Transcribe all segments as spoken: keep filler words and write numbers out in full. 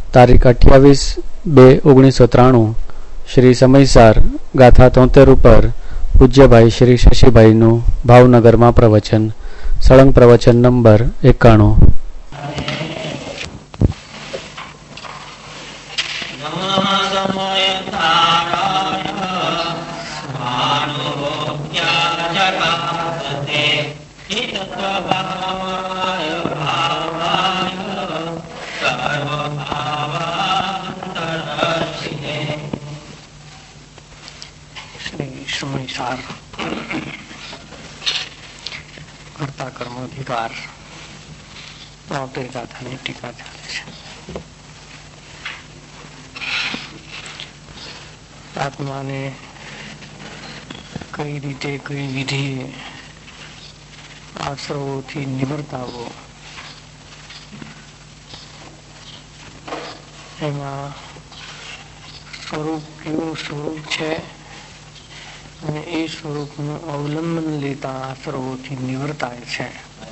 તારીખ અઠ્યાવીસ બે ઓગણીસો ત્રાણું શ્રી સમયસાર ગાથા તોતેર ઉપર પૂજ્યભાઈ શ્રી શશીભાઈનું ભાવનગરમાં પ્રવચન. સળંગ પ્રવચન નંબર એકાણું. કર્તા કર્મોધિકાર તોતેર ગાથાની ટીકા ચાલે છે. આત્માને કઈ રીતે કઈ વિધિએ આશ્રવોથી નિવર્તાવો, એમાં સ્વરૂપ કેવું સ્વરૂપ છે અને એ સ્વરૂપનું અવલંબન લેતા આશ્રવોથી નિવર્તાય છે,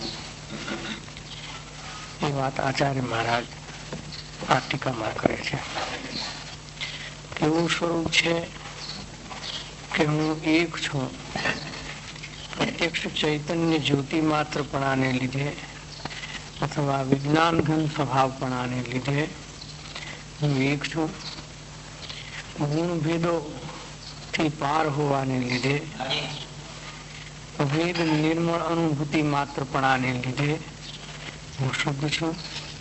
એ વાત આચાર્ય મહારાજ આ ટીકામાં કરે છે. કેવું સ્વરૂપ છે કે હું એક છું, પ્રત્યક્ષ ચૈતન્ય જ્યોતિ માત્રપણાને લીધે અથવા વિજ્ઞાન ઘન સ્વભાવપણાને લીધે હું એક છું. ગુણ ભેદો થી પાર હોવાને લીધે, વેદ નિર્મળ અનુભૂતિ માત્રપણાને લીધે હું શુદ્ધ છું.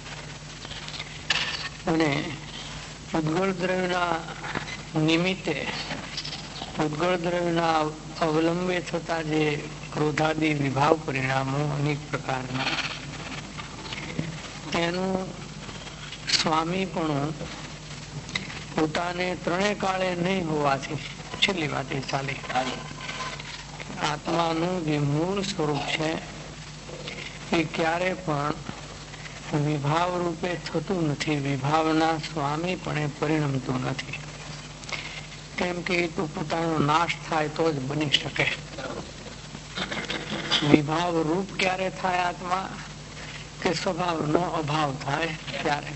અને ઉદ્ગળ દ્રવ્યના નિમિત્તે ઉદ્ગળ દ્રવ્યના અવલંબે થતા જે ક્રોધાદી વિભાવ પરિણામો અનેક પ્રકારના, તેનું સ્વામીપણું પોતાને ત્રણે કાળે નહીં હોવાથી છેલ્લી વાત એ ચાલી. આત્માનું જે મૂળ સ્વરૂપ છે એ ક્યારે પણ વિભાવ રૂપે થતું નથી, વિભાવના સ્વામી પણ પરિણમતું નથી. કેમ કે એ તો પોતાનો નાશ થાય તો જ બની શકે. વિભાવ રૂપ ક્યારે થાય આત્મા, કે સ્વભાવનો અભાવ થાય ત્યારે.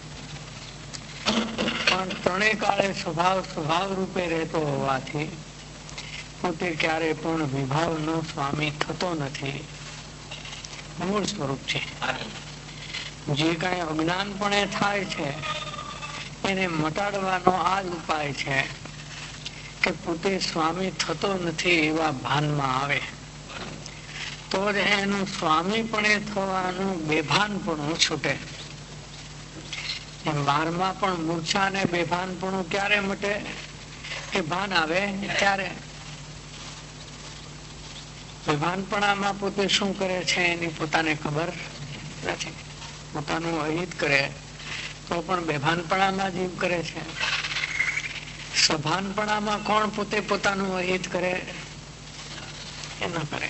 પણ ત્રણેય કાળે સ્વભાવ સ્વભાવ રૂપે રહેતો હોવાથી પોતે ક્યારે પણ વિભાવનો સ્વામી થતો નથી. મૂળ સ્વરૂપ છે. જે કઈ અજ્ઞાનપણે થાય છે એને મટાડવાનો આ જ ઉપાય છે કે પોતે સ્વામી થતો નથી એવા ભાનમાં આવે તો જ એનું સ્વામીપણે થવાનું બેભાનપણું છૂટે. બારમાં પણ મૂર્છા ને બેભાનપણું ક્યારે મટે, કે ભાન આવે ત્યારે. બેભાનપણામાં પોતે શું કરે છે એની પોતાને ખબર નથી. પોતાનું અહિત કરે તો પણ બેભાનપણામાં જીવ કરે છે. સભાનપણામાં કોણ પોતે પોતાનું અહિત કરે, એ ન કરે.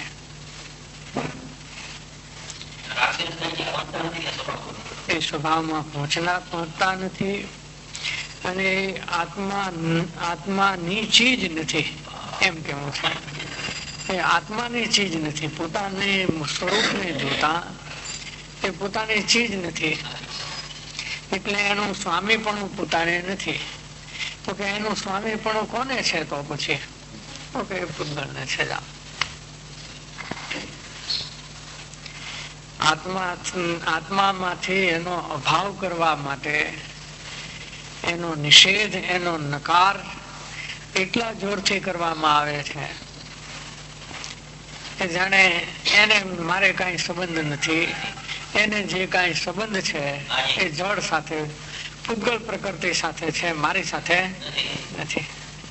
એ સ્વભાવમાં પહોંચના પહોંચતા નથી અને આત્મા આત્માની ચીજ નથી એમ કેવું છે. એ આત્માની ચીજ નથી. પોતાને સ્વરૂપને જોતા એ પોતાની ચીજ નથી, એટલે એનું સ્વામી પણ પોતાને નથી. તો કે એનું સ્વામી પણ કોને છે, તો પછી તો કે પૂતગલને છે. આત્મા આત્મામાંથી એનો અભાવ કરવા માટે એનો નિષેધ, એનો નકાર એટલા જોરથી કરવામાં આવે છે કે જાણે એને મારે કઈ સંબંધ નથી. એને જે કઈ સંબંધ છે એ જળ સાથે, પૂતગલ પ્રકૃતિ સાથે છે, મારી સાથે નથી.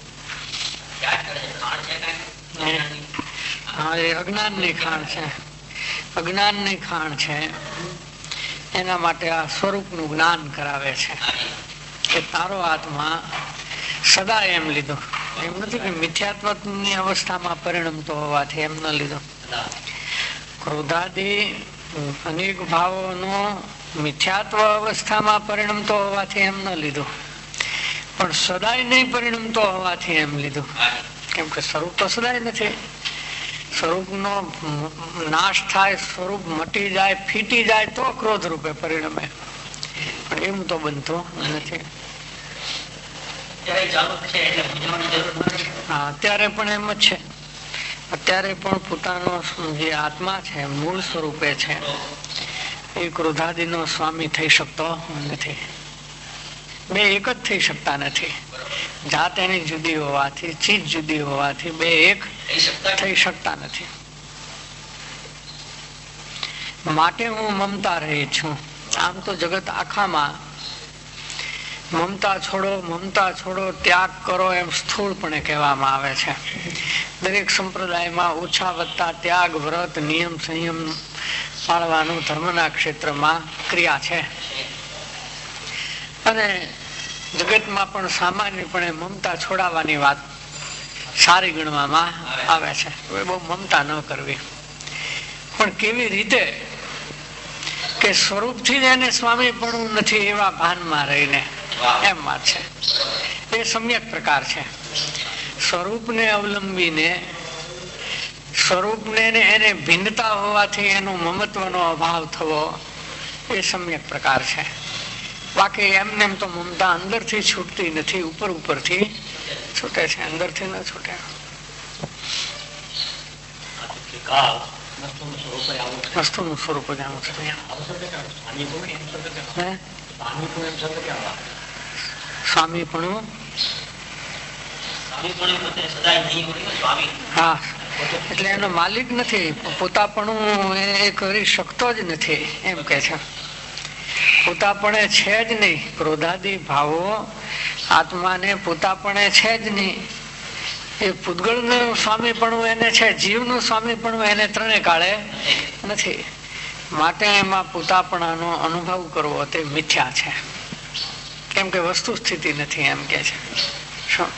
હા, એ અજ્ઞાન ની ખાણ છે. અજ્ઞાન ની ખાણ છે. એના માટે આ સ્વરૂપ નું જ્ઞાન કરાવે છે કે તારો આત્મા સદા એમ લીધો. એમ નથી કે મિથ્યાત્વ ની અવસ્થામાં પરિણમતો હોવાથી એમ ન લીધો. ક્રોધાદી અનેક ભાવોનો મિથ્યાત્વ અવસ્થામાં પરિણમતો હોવાથી એમ ન લીધો, પણ સદાય નહીં પરિણમતો હોવાથી એમ લીધું. કેમ કે સ્વરૂપ તો સદાય નથી. સ્વરૂપનો નાશ થાય, સ્વરૂપ મટી જાય, ફીટી જાય તો ક્રોધ રૂપે પરિણમે. પણ એવું તો બનતું નથી. હા, અત્યારે પણ એમ જ છે. અત્યારે પણ પોતાનો જે આત્મા છે મૂળ સ્વરૂપે છે એ ક્રોધાદિ નો સ્વામી થઈ શકતો નથી. બે એક જ થઈ શકતા નથી. જાત એની જુદી હોવાથી, ચીજ જુદી હોવાથી બે એક થઈ શકતા નથી. માટે હું મમતા રહી છું. આમ તો જગત આખામાં મમતા છોડો, મમતા છોડો, ત્યાગ કરો એમ સ્થૂળપણે કહેવામાં આવે છે. દરેક સંપ્રદાયમાં ઓછા વધતા ત્યાગ, વ્રત, નિયમ, સંયમ પાળવાનું ધર્મના ક્ષેત્રમાં ક્રિયા છે. અને જગતમાં પણ સામાન્યપણે મમતા છોડાવવાની વાત સારી ગણવામાં આવે છે. બહુ મમતા ન કરવી. પણ કેવી રીતે કે સ્વરૂપથી જ એને સ્વામી પણ નથી એવા ભાનમાં રહીને, એમ વાત છે. એ સમ્યક પ્રકાર છે. સ્વરૂપને અવલંબીને, સ્વરૂપને એને ભિન્નતા હોવાથી એનો મમત્વનો અભાવ થવો એ સમ્યક પ્રકાર છે. બાકી એમને એમ તો મમતા અંદરથી છૂટતી નથી, ઉપર ઉપરથી છૂટે છે, અંદરથી ન છૂટે. વસ્તુનું સ્વરૂપ જ આવું છે. સ્વામી પણ હા, એટલે એનો માલિક નથી, પોતાપણું એ કરી શકતો જ નથી એમ કે છે. પોતાપણે છે જ નહીં. ક્રોધાદી ભાવો આત્માને પોતાપણે છે જ નહીં. એ પૂતગળ નું સ્વામી પણ એને છે, જીવ નું સ્વામી પણ એને ત્રણે કાળે નથી. માટે એમાં પોતાપણાનો અનુભવ કરવો તે મિથ્યા છે. કેમ કે વસ્તુ સ્થિતિ નથી એમ કે છે. શું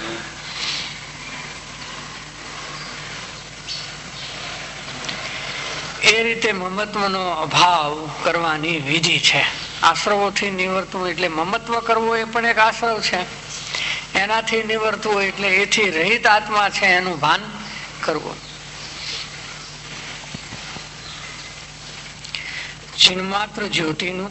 એ રીતે મમત્વનો અભાવ કરવાની વિધિ છે. આશ્રવોથી નિવર્તવું એટલે મમત્વ કરવું એ પણ એક આશ્રવ છે. એનાથી નિવર્તવું એટલે એથી રહિત આત્મા છે એનું ભાન કરવું. ચિન્માત્ર જ્યોતિનું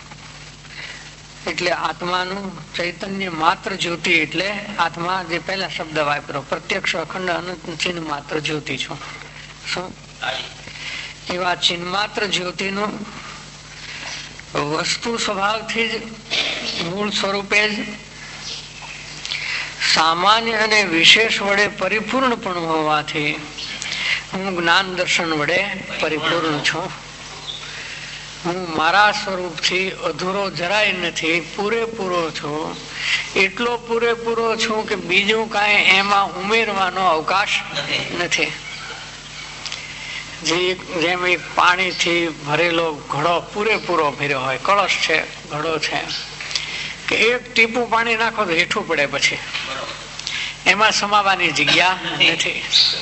એટલે આત્માનું ચૈતન્ય માત્ર જ્યોતિ એટલે આત્મા, જે પહેલા શબ્દ વાપરો, પ્રત્યક્ષ અખંડ અનંત ચિન્હ માત્ર જ્યોતિ છું. શું એવા ચિન્માત્ર જ્યોતિનું વસ્તુ સ્વભાવથી જ મૂળ સ્વરૂપે જ સામાન્ય અને વિશેષ વડે પરિપૂર્ણ પણ હોવાથી હું જ્ઞાન દર્શન વડે પરિપૂર્ણ છું. હું મારા સ્વરૂપથી અધૂરો જરાય નથી, પૂરેપૂરો છું. એટલો પૂરેપૂરો છું કે બીજું કાંઈ એમાં ઉમેરવાનો અવકાશ નથી. જેમ એક પાણીથી ભરેલો ઘડો પૂરેપૂરો ભર્યો હોય, કળશ છે, ઘડો છે, કે એક ટીપું પાણી નાખો તો હેઠું પડે, પછી એમાં સમાવાની જગ્યા નથી.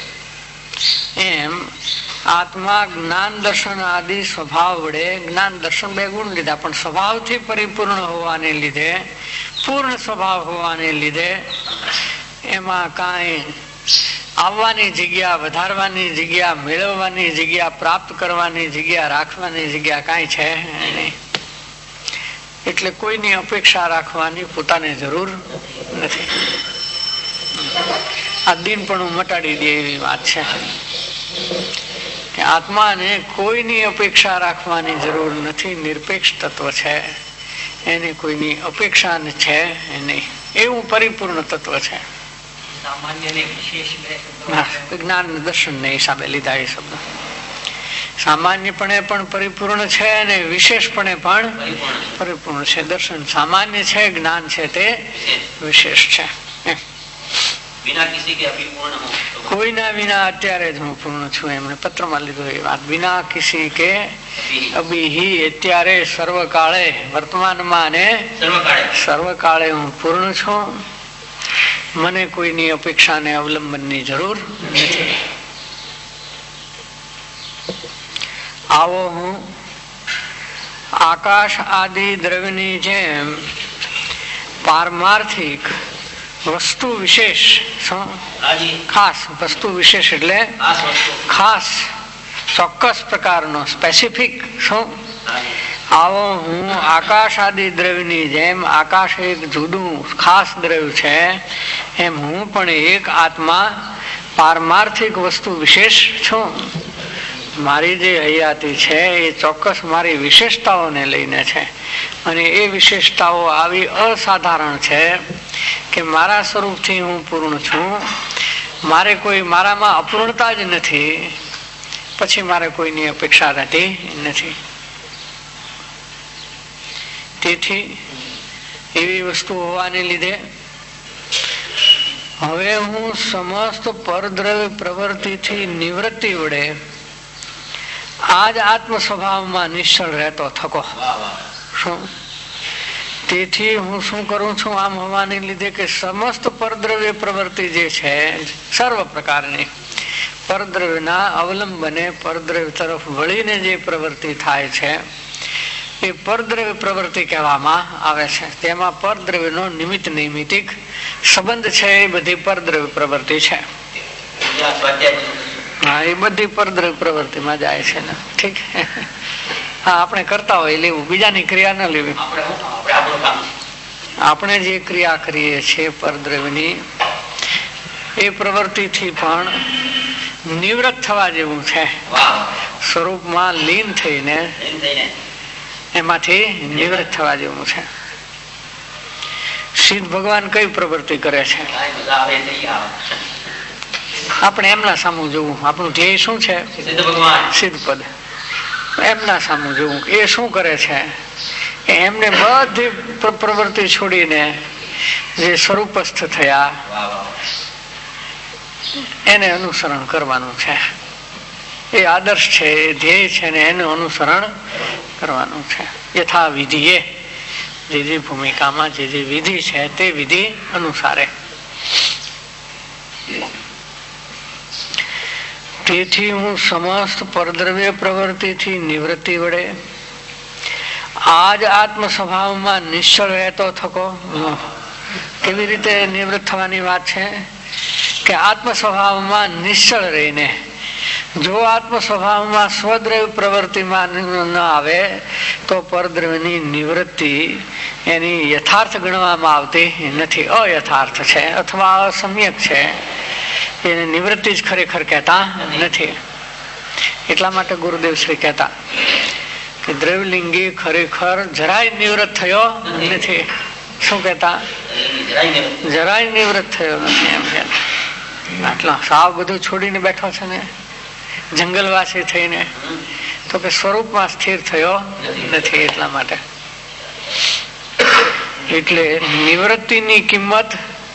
એમ આત્મા જ્ઞાન દર્શન આદિ સ્વભાવ વડે, જ્ઞાન દર્શન બે ગુણ લીધા, પણ સ્વભાવથી પરિપૂર્ણ હોવાને લીધે, પૂર્ણ સ્વભાવ હોવાને લીધે એમાં કાંઈ આવવાની જગ્યા, વધારવાની જગ્યા, મેળવવાની જગ્યા, પ્રાપ્ત કરવાની જગ્યા, રાખવાની જગ્યા કાંઈ છે નહીં. એટલે કોઈની અપેક્ષા રાખવાની પોતાને જરૂર નથી. આ દિન પણ મટાડી દે એવી વાત છે કે આત્માને કોઈની અપેક્ષા રાખવાની જરૂર નથી. નિરપેક્ષ તત્વ છે, એને કોઈની અપેક્ષા છે નહીં. એવું પરિપૂર્ણ તત્વ છે. જ્ઞાન દર્શન ને હિસાબે લીધા એ શબ્દ. સામાન્યપણે પણ પરિપૂર્ણ છે અને વિશેષપણે પણ પરિપૂર્ણ છે. દર્શન સામાન્ય છે, જ્ઞાન છે તે વિશેષ છે. કોઈના વિના અત્યારે જ હું પૂર્ણ છું. એમને પત્રમાં લીધું એ વાત. વિના કિસી કે અભી અત્યારે, સર્વકાળે, વર્તમાનમાં અને સર્વકાળે હું પૂર્ણ છું. મને કોઈની અપેક્ષા ને અવલંબનની જરૂર નથી. આવો હું આકાશ આદિ દ્રવ્યની જેમ પારમાર્થિક વસ્તુ વિશેષ, ખાસ વસ્તુ વિશેષ એટલે ખાસ ચોક્કસ પ્રકારનો, સ્પેસિફિક શું આવો હું આકાશ આદિ દ્રવ્યની જેમ આકાશ એક જુદું ખાસ દ્રવ્ય છે, એમ હું પણ એક આત્મા પારમાર્થિક વસ્તુ વિશેષ છું. મારી જે હયાતી છે એ ચોક્કસ મારી વિશેષતાઓને લઈને છે, અને એ વિશેષતાઓ આવી અસાધારણ છે કે મારા સ્વરૂપથી હું પૂર્ણ છું. મારે કોઈ મારામાં અપૂર્ણતા જ નથી, પછી મારે કોઈની અપેક્ષા રહેતી નથી. તેથી એવી વસ્તુ હોવાને લીધે હવે હું સમસ્ત પરદ્રવ્ય પ્રવૃત્તિથી નિવૃત્તિ વડે આજ આત્મ સ્વભાવમાં નિશ્ચળ રહેતો થકો. શું? તેથી હું શું કરું છું આમ હોવાને લીધે કે સમસ્ત પરદ્રવ્ય પ્રવૃત્તિ જે છે સર્વ પ્રકારની પરદ્રવ્યના અવલંબને પરદ્રવ્ય તરફ વળીને જે પ્રવૃત્તિ થાય છે એ પરદ્રવ્ય પ્રવૃત્તિ કહેવામાં આવે છે. તેમાં પરદ્રવ્યનો નિમિત્ત નૈમિતિક સંબંધ છે એ બધી પરદ્રવ્ય પ્રવૃત્તિ છે. હા, એ બધી પરદ્રવ્ય પ્રવૃત્તિમાં જાય છે ને. ઠીક. હા, આપણે કરતા હોય લેવું, બીજાની ક્રિયા ન લેવી. આપણે જે ક્રિયા કરીએ છીએ પરદ્રવ્યની એ પ્રવૃત્તિથી પણ નિવૃત્ત થવા જેવું છે. સ્વરૂપમાં લીન થઈને એમાંથી નિવૃત્ત થવા જેવું છે. સિદ્ધ ભગવાન કઈ પ્રવૃત્તિ કરે છે? આપણે એમના સામું જોવું. આપણું ધ્યેય શું છે? સિદ્ધ પદ. એમના સામું જોવું એ શું કરે છે. એમને બધી પ્રવૃત્તિ છોડીને જે સ્વરૂપસ્થ થયા એને અનુસરણ કરવાનું છે. એ આદર્શ છે, એ ધ્યેય છે ને એનું અનુસરણ કરવાનું છે. યથા વિધિએ, જે જે ભૂમિકામાં જે જે વિધિ છે તે વિધિ અનુસારે. તેથી હું સમસ્ત પરદ્રવ્ય પ્રવૃત્તિથી નિવૃત્તિ વડે આજ આત્મ સ્વભાવમાં નિશ્ચળ રહેતો થકો. કેવી રીતે નિવૃત્ત થવાની વાત છે કે આત્મ સ્વભાવમાં નિશ્ચળ રહીને, જો આત્મ સ્વભાવમાં સ્વદ્રવ્ય પ્રવૃત્તિમાં ન આવે તો પરદ્રવ્યની નિવૃત્તિ એની યથાર્થ ગણવામાં આવતી નથી, અયથાર્થ છે અથવા અસમ્યક છે. એને નિવૃત્તિ જ ખરેખર કહેતા નથી. એટલા માટે ગુરુદેવ શ્રી કહેતા કે દ્રવ્યલિંગી ખરેખર જરાય નિવૃત્ત થયો નથી. શું કહેતા? જરાય નિવૃત્ત થયો નથી એમ કહેતા. આટલા સાવ બધું છોડીને બેઠો છે ને જંગલવાસી થઈને, તો કે સ્વરૂપમાં સ્થિર થયો નથી. એટલા માટે એટલે નિવૃત્તિની કિંમત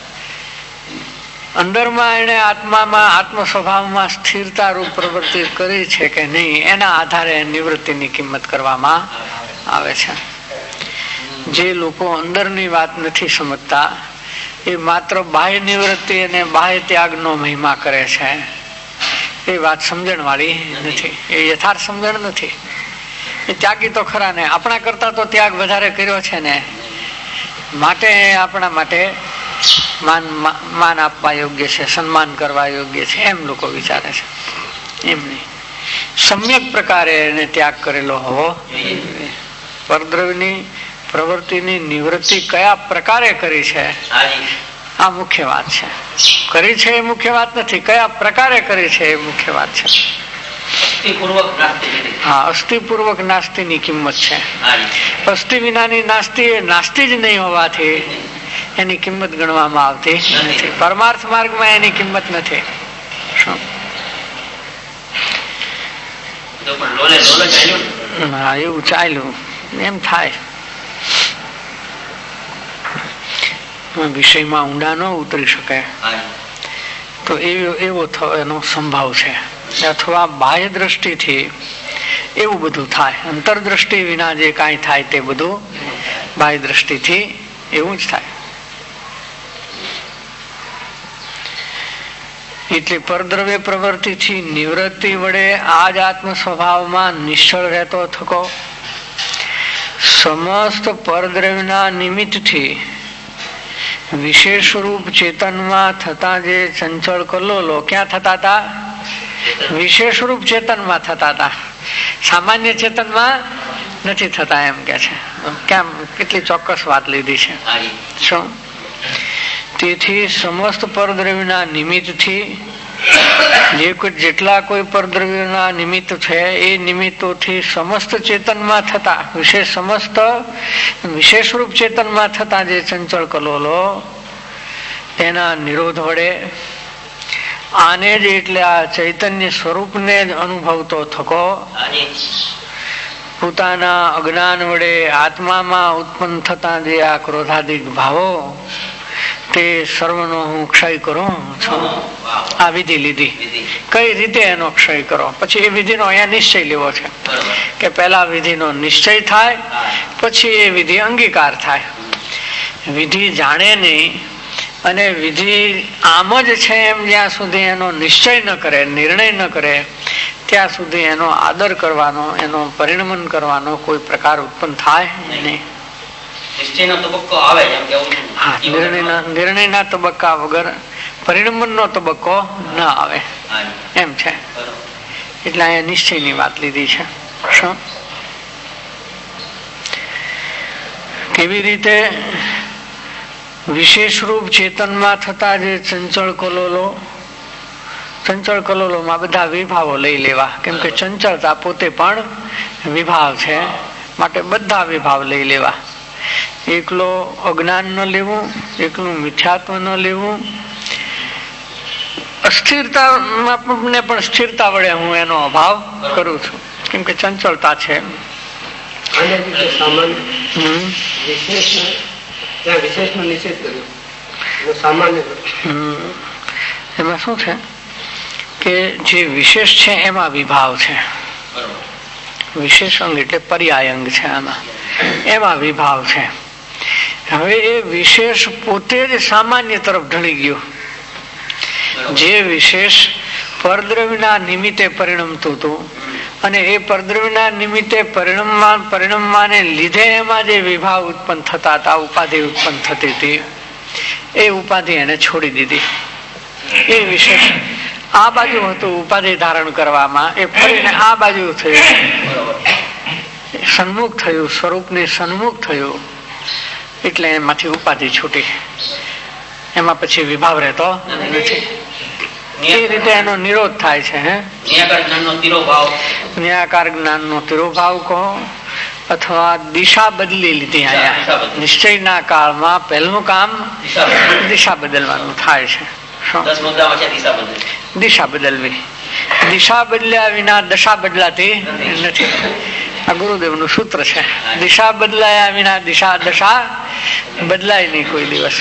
અંદરમાં એને આત્મામાં આત્મ સ્વભાવમાં સ્થિરતા રૂપ પ્રવૃત્તિ કરી છે કે નહીં એના આધારે નિવૃત્તિની કિંમત કરવામાં આવે છે. જે લોકો અંદરની વાત નથી સમજતા એ માત્ર બાહ્ય નિવૃત્તિ અને બાહ્ય ત્યાગનો મહિમા કરે છે. એ વાત સમજણ વાળી નથી, એ યથાર્થ સમજણ નથી. એ ત્યાગી તો ખરા ને, આપણા કરતા તો ત્યાગ વધારે કર્યો છે ને, માટે આપણા માટે માન માન આપવા યોગ્ય છે, સન્માન કરવા યોગ્ય છે, એમ લોકો વિચારે છે. એમ નહીં, સમ્યક પ્રકારે એને ત્યાગ કરેલો હોવો. પરદ્રવ્યની પ્રવૃત્તિની નિવૃત્તિ કયા પ્રકારે કરી છે આ મુખ્ય વાત છે. કરી છે એ મુખ્ય વાત નથી, કયા પ્રકારે કરી છે એ મુખ્ય વાત છે. હા, અસ્થિપૂર્વક નાસ્તીની કિંમત છે. અસ્થિ વિનાની નાસ્તી એ નાસ્તી જ નહીં હોવાથી એની કિંમત ગણવામાં આવતી નથી. પરમાર્થ માર્ગમાં એની કિંમત નથી. શું? હા, એવું ચાલ્યું એમ થાય. વિષયમાં ઊંડા ન ઉતરી શકે તો એવો એનો સંભાવ છે. અથવા બાહ્ય દ્રષ્ટિથી એવું બધું થાય. અંતરદ્રષ્ટિ વિના જે કાંઈ થાય તે બધું બાહ્ય દ્રષ્ટિથી એવું જ થાય. એટલે પરદ્રવ્ય પ્રવૃત્તિથી નિવૃત્તિ વડે આજ આત્મ સ્વભાવમાં નિશ્ચળ રહેતો થકો. સમસ્ત પરદ્રવ્યના નિમિત્તથી વિશેષ રૂપ ચેતનમાં થતા જે ચંચળ કલ્લોલો ક્યાં થતા હતા? વિશેષ રૂપ ચેતનમાં થતા હતા. સામાન્ય ચેતનમાં નથી થતા એમ કે છે. કેમ? કેટલી ચોક્કસ વાત લીધી છે. શું? તેથી સમસ્ત પરદ્રવ્યના નિમિત્તથી જે કોઈ જેટલા કોઈ પરદ્રવ્યના નિમિત્ત છે એ નિમિત્તોથી સમસ્ત ચેતનમાં થતા વિશેષ સમસ્ત વિશેષ રૂપ ચેતનમાં થતા જે ચંચળ કલોલો એના નિરોધ વડે આને જ એટલે આ ચૈતન્ય સ્વરૂપને જ અનુભવતો થકો પોતાના અજ્ઞાન વડે આત્મામાં ઉત્પન્ન થતા જે આ ક્રોધાદિક ભાવો તે સર્વનો હું ક્ષય કરું છું. આ વિધિ લીધી. કઈ રીતે એનો ક્ષય કરો? પછી એ વિધિનો અહીંયા નિશ્ચય લેવો છે કે પેલા વિધિનો નિશ્ચય થાય પછી એ વિધિ અંગીકાર થાય. વિધિ જાણે નહીં અને વિધિ આમ જ છે એમ જ્યાં સુધી એનો નિશ્ચય ન કરે, નિર્ણય ન કરે, ત્યાં સુધી એનો આદર કરવાનો, એનો પરિણમન કરવાનો કોઈ પ્રકાર ઉત્પન્ન થાય નહીં. નિર્ણયના તબક્કા વગર પરિણમન નો તબક્કો ન આવે એમ છે. એટલે અહીંયા નિશ્ચયની વાત લીધી છે. શું? કેવી રીતે વિશેષ રૂપ ચેતનમાં થતા જે ચંચળ કલોલો, ચંચળ કલોલોમાં બધા વિભાવો લઈ લેવા, કેમ કે ચંચળતા પોતે પણ વિભાવ છે, માટે બધા વિભાવ લઈ લેવા. એકલો અજ્ઞાન ન લેવું, એકલું મિથ્યાત્વ ન લેવું, અસ્થિરતામાં ને પણ સ્થિરતા વડે હું એનો અભાવ કરું છું, કેમ કે ચંચળતા છે. એમાં શું છે કે જે વિશેષ છે એમાં વિભાવ છે. વિશેષ અંગ એટલે પર્યાય અંગ છે. આમાં એમાં વિભાવ છે. હવે એ વિશેષ પોતે જ સામાન્ય તરફ ઢળી ગયું. જે વિશેષ પરદ્રવ્યના નિમિત્તે પરિણમતું હતું અને એ પરદ્રવ્યના નિમિત્તે પરિણમવા પરિણમવાને લીધે એમાં જે વિભાવ ઉત્પન્ન થતા હતા, ઉપાધિ ઉત્પન્ન થતી હતી, એ ઉપાધિ એને છોડી દીધી. એ વિશેષ આ બાજુ હતું ઉપાધિ ધારણ કરવામાં, એ ફરીને આ બાજુ થયું, સન્મુખ થયું, સ્વરૂપને સન્મુખ થયું, એટલે એમાંથી ઉપાધિ છૂટી. એમાં પછી વિભાવ રહેતો નથી. એ રીતે એનો નિરોધ થાય છે. હે નિરાકાર જ્ઞાન નો તિરોભાવ કહો અથવા દિશા બદલી લીધી. અહીંયા નિશ્ચયના કાળમાં પહેલું કામ દિશા બદલવાનું થાય છે. દિશા બદલવી. દિશા બદલ્યા વિના દશા બદલાતી નથી. આ ગુરુદેવ નું સૂત્ર છે. દિશા બદલાયા વિના દિશા દશા બદલાય નહીં કોઈ દિવસ.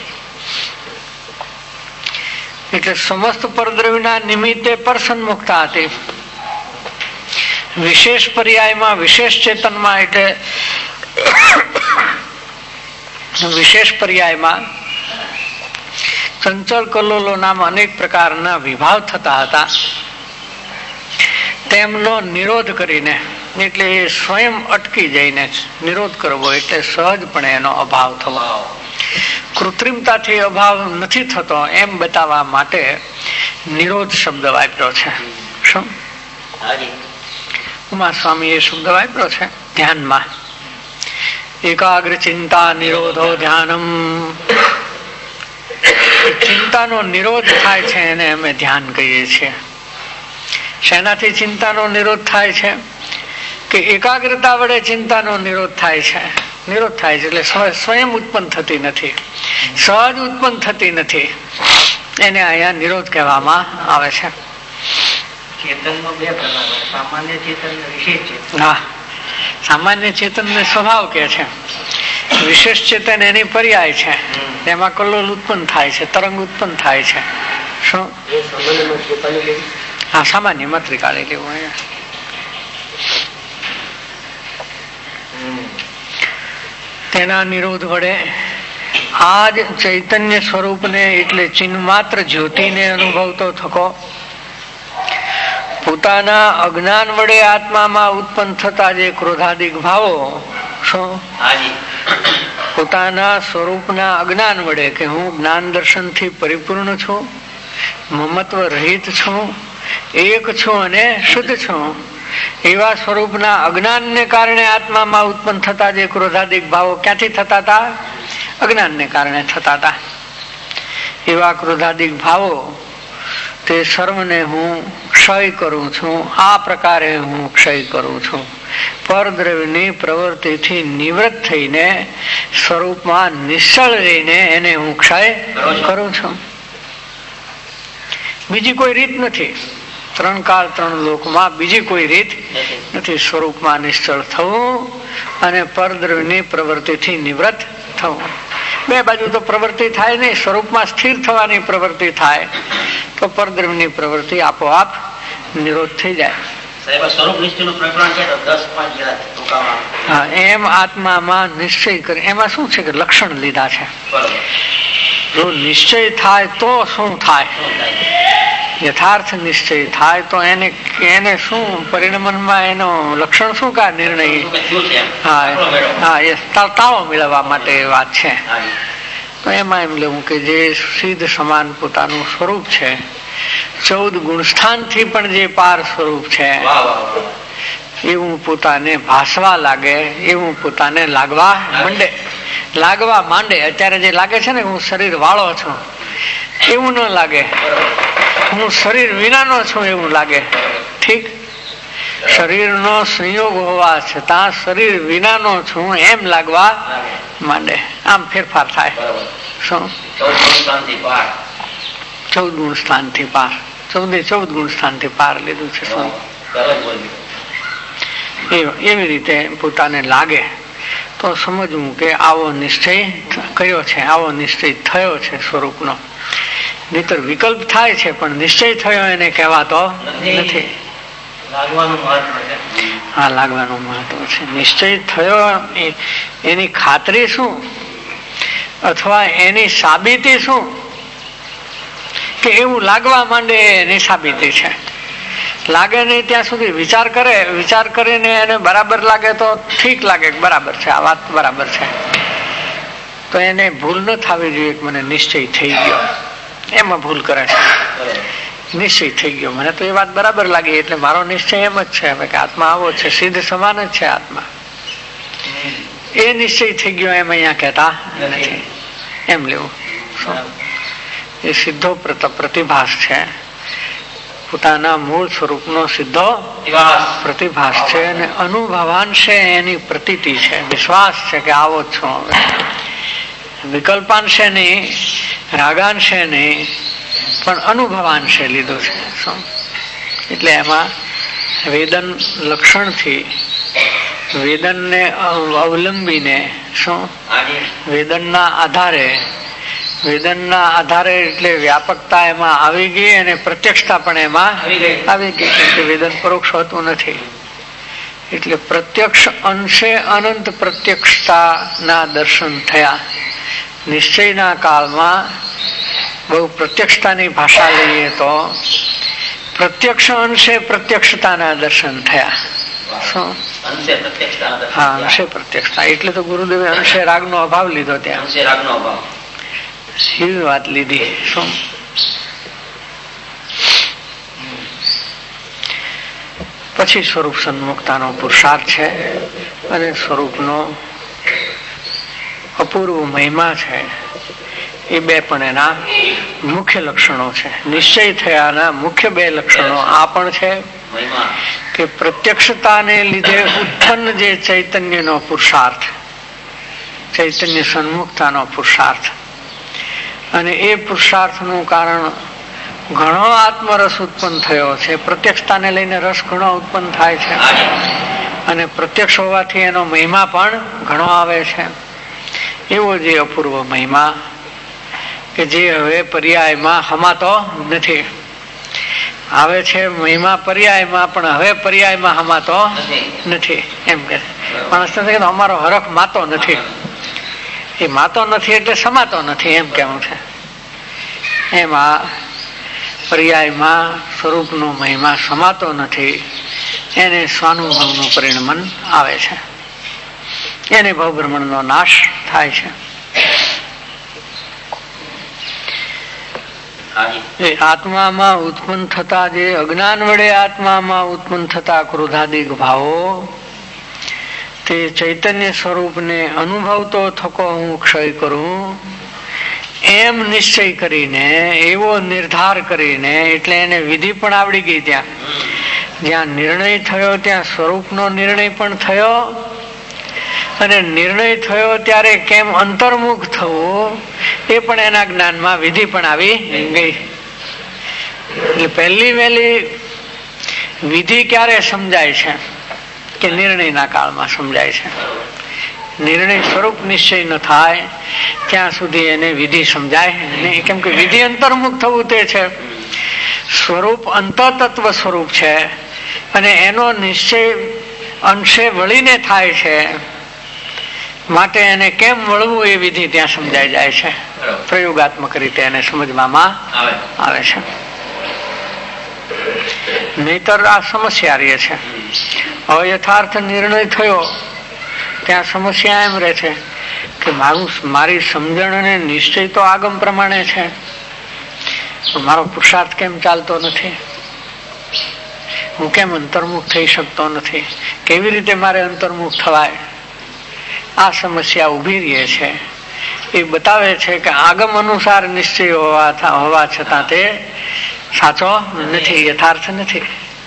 એટલે સમસ્ત પરદ્રવ્યના નિમિત્તે પર સન્મુખતા હતી. વિશેષ પર્યાયમાં વિશેષ ચેતનમાં એટલે વિશેષ પર્યાયમાં ચંચળ કલોલો નામ અનેક પ્રકારના વિભાવ થતા હતા. તેમનો નિરોધ કરીને, એટલે એ સ્વયં અટકી જઈને નિરોધ કરવો એટલે સહજપણે એનો અભાવ થવો. કૃત્રિમતાથી અભાવ નથી થતો એમ બતાવવા માટે નિરોધ શબ્દ વાપર્યો છે. શું? ઉમા સ્વામી એ શબ્દ વાપર્યો છે ધ્યાનમાં. એકાગ્ર ચિંતા નિરોધો ધ્યાનમ. ચિંતાનો નિરોધ થાય છે એને અમે ધ્યાન કહીએ છીએ. શેનાથી ચિંતાનો નિરોધ થાય છે? કે એકાગ્રતા વડે ચિંતાનો નિરોધ થાય છે. નિરોધ થાય છે એટલે સ્વયં ઉત્પન્ન થતી નથી, સહજ ઉત્પન્ન થતી નથી. એને અહીંયા નિરોધ કહેવામાં આવે છે. હા, સામાન્ય ચેતન ને સ્વભાવ કે છે. વિશેષ ચેતન એની પર્યાય છે. એમાં કલ્લોલ ઉત્પન્ન થાય છે, તરંગ ઉત્પન્ન થાય છે. શું? હા, સામાન્ય મત કાઢી લેવું. તેના નિરોધ વડે આજ ચૈતન્ય સ્વરૂપને એટલે ચિન્હ માત્ર જ્યોતિને અનુભવતો થકો પોતાના અજ્ઞાન વડે આત્મામાં ઉત્પન્ન થતા જે ક્રોધાદિક ભાવો, શું પોતાના સ્વરૂપના અજ્ઞાન વડે કે હું જ્ઞાન દર્શન થી પરિપૂર્ણ છું, મમત્વ રહિત છું, એક છું અને શુદ્ધ છું, એવા સ્વરૂપના અજ્ઞાનને કારણે આત્મામાં ઉત્પન્ન થતા જે ક્રોધાદિક ભાવો ક્યાંથી થતા હતા? અજ્ઞાનને કારણે થતા હતા. એવા ક્રોધાદિક ભાવો તે સર્વને હું ક્ષય કરું છું. આ પ્રકારે હું ક્ષય કરું છું. પરદ્રવ્યની પ્રવૃત્તિથી નિવૃત્ત થઈને સ્વરૂપમાં નિશ્ચળ રહીને એને હું ક્ષય કરું છું. બીજી કોઈ રીત નથી. ત્રણ કાળ ત્રણ લોકમાં બીજી કોઈ રીત નથી. સ્વરૂપમાં નિશ્ચળ થવું અને પરદ્રવ્યની પ્રવૃત્તિથી નિવૃત્ત થવું. બે બાજુ તો પ્રવૃત્તિ થાય નહીં. સ્વરૂપમાં સ્થિર થવાની પ્રવૃત્તિ થાય તો પરદ્રવ્યની પ્રવૃત્તિ આપોઆપ નિરોધ થઈ જાય. હા, એમ આત્મામાં નિશ્ચય કરે. એમાં શું છે કે લક્ષણ લીધા છે. જો નિશ્ચય થાય તો શું થાય? યથાર્થ નિશ્ચય થાય તો એને એને શું પરિણમનમાં એનો લક્ષણ શું? કા નિર્ણય? હા હા એ તાળો મેળવવા માટે વાત છે. તો એમાં એમ લેવું કે જે સિદ્ધ સમાન પોતાનું સ્વરૂપ છે, ચૌદ ગુણસ્થાન થી પણ જે પાર સ્વરૂપ છે, એવું પોતાને ભાસવા લાગે, એવું પોતાને લાગવા માંડે લાગવા માંડે અત્યારે જે લાગે છે ને હું શરીર વાળો છું એવું ન લાગે. હું શરીર વિનાનો છું એવું લાગે. ઠીક, શરીરનો સંયોગ હોવા છતાં શરીર વિનાનો છું એમ લાગવા માંડે. આમ ફેરફાર થાય. શું? ચૌદ ગુણ સ્થાન થી પાર. ચૌદે ચૌદ ગુણ સ્થાન થી પાર લીધું છે. શું? એવી રીતે પોતાને લાગે તો સમજવું કે આવો નિશ્ચય કયો છે, આવો નિશ્ચય થયો છે સ્વરૂપનો. નહીતર વિકલ્પ થાય છે પણ નિશ્ચય થયો એને કહેવાતો નથી. હા, લાગવાનું મહત્વ છે. નિશ્ચય થયો એની ખાતરી શું અથવા એની સાબિતી શું? કે એવું લાગવા માંડે એની સાબિતી છે. લાગે નહીં ત્યાં સુધી વિચાર કરે, વિચાર કરીને એને બરાબર લાગે તો ઠીક લાગે, બરાબર છે, આ વાત બરાબર છે. તો એને ભૂલ ન થવી જોઈએ કે મને નિશ્ચય થઈ ગયો. એમાં ભૂલ કરે છે. નિશ્ચય થઈ ગયો, મને તો એ વાત બરાબર લાગી એટલે મારો નિશ્ચય એમ જ છે કે આત્મા આવો છે, સિદ્ધ સમાન જ છે આત્મા. એ નિશ્ચય થઈ ગયો એમ અહીંયા કહેતા નથી. એમ લેવું. એ સીધો પ્રતિભાસ છે. પોતાના મૂળ સ્વરૂપનો સીધો પ્રતિભાસ છે અને અનુભવાંશે એની પ્રતીતિ છે, વિશ્વાસ છે કે આવો જ છું. વિકલ્પાંશે નહીં, રાગાંશે નહીં, પણ અનુભવાંશે લીધું છે. શું? એટલે એમાં વેદન લક્ષણથી વેદનને અવલંબીને શું વેદનના આધારે વેદનના આધારે એટલે વ્યાપકતા એમાં આવી ગઈ અને પ્રત્યક્ષતા પણ એમાં આવી ગઈ. કે વેદન પરોક્ષ હોતું નથી એટલે પ્રત્યક્ષ અંશે અનંત પ્રત્યક્ષતાના દર્શન થયા. નિશ્ચયના કાળમાં બહુ પ્રત્યક્ષતાની ભાષા લઈએ તો પ્રત્યક્ષ અંશે પ્રત્યક્ષતાના દર્શન થયા. શું? હા, અંશે પ્રત્યક્ષતા. એટલે તો ગુરુદેવે અંશે રાગનો અભાવ લીધો. ત્યાં એવી વાત લીધી. શું? પછી સ્વરૂપ સન્મુખતાનો પુરુષાર્થ છે અને સ્વરૂપનો અપૂર્વ મહિમા છે. એ બે પણ એના મુખ્ય લક્ષણો છે. નિશ્ચય થયાના મુખ્ય બે લક્ષણો આ પણ છે કે પ્રત્યક્ષતાને લીધે ઉત્પન્ન જે ચૈતન્યનો પુરુષાર્થ, ચૈતન્ય સન્મુખતાનો પુરુષાર્થ, અને એ પુરુષાર્થનું કારણ ઘણો આત્મરસ ઉત્પન્ન થયો છે. પ્રત્યક્ષતાને લઈને રસ ઘણો ઉત્પન્ન થાય છે અને પ્રત્યક્ષ હોવાથી એનો મહિમા પણ ઘણો આવે છે. એવો જે અપૂર્વ મહિમા કે જે હવે પર્યાયમાં હમાતો નથી. આવે છે મહિમા પર્યાયમાં, પણ હવે પર્યાયમાં હમાતો નથી. એમ કે માણસ નથી અમારો હરખ માતો નથી. એ માતો નથી એટલે સમાતો નથી એમ કેવું છે. એમાં પર્યાયમાં સ્વરૂપનો મહિમા સમાતો નથી. એને સ્વાનુભવનું પરિણમન આવે છે. એને ભવભ્રમણનો નાશ થાય છે. એ આત્મામાં ઉત્પન્ન થતા જે અજ્ઞાન વડે આત્મામાં ઉત્પન્ન થતા ક્રોધાદિક ભાવો તે ચૈતન્ય સ્વરૂપને અનુભવતો થકો હું ક્ષય કરું એમ નિશ્ચય કરીને, એવો નિર્ધાર કરીને, એટલે એને વિધિ પણ આવડી ગઈ. ત્યાં જ્યાં નિર્ણય થયો ત્યાં સ્વરૂપનો નિર્ણય પણ થયો, અને નિર્ણય થયો ત્યારે કેમ અંતર્મુખ થવું એ પણ એના જ્ઞાનમાં વિધિ પણ આવી ગઈ. એટલે પહેલી વહેલી વિધિ ક્યારે સમજાય છે કે નિર્ણયના કાળમાં સમજાય છે. નિર્ણય સ્વરૂપ નિશ્ચય ન થાય ત્યાં સુધી એને વિધિ સમજાય નહીં, કેમ કે વિધિ અંતર્મુખ થવું તે છે. સ્વરૂપ અંતતત્વ સ્વરૂપ છે અને એનો નિશ્ચય અંશે વળીને થાય છે, માટે એને કેમ વળવું એ વિધિ ત્યાં સમજાઈ જાય છે. પ્રયોગાત્મક રીતે એને સમજવામાં આવે છે. નહીતર આ સમસ્યા રહે છે. અયથાર્થ નિર્ણય થયો ત્યાં સમસ્યા એમ રહે છે કે મારું મારી સમજણ અને નિશ્ચય તો આગમ પ્રમાણે છે, મારો પુરુષાર્થ કેમ ચાલતો નથી, હું કેમ અંતર્મુખ થઈ શકતો નથી, કેવી રીતે મારે અંતર્મુખ થવાય, આ સમસ્યા ઉભી રહે છે. એ બતાવે છે કે આગમ અનુસાર નિશ્ચય હોવા હોવા છતાં તે સાચો નથી, યથાર્થ નથી.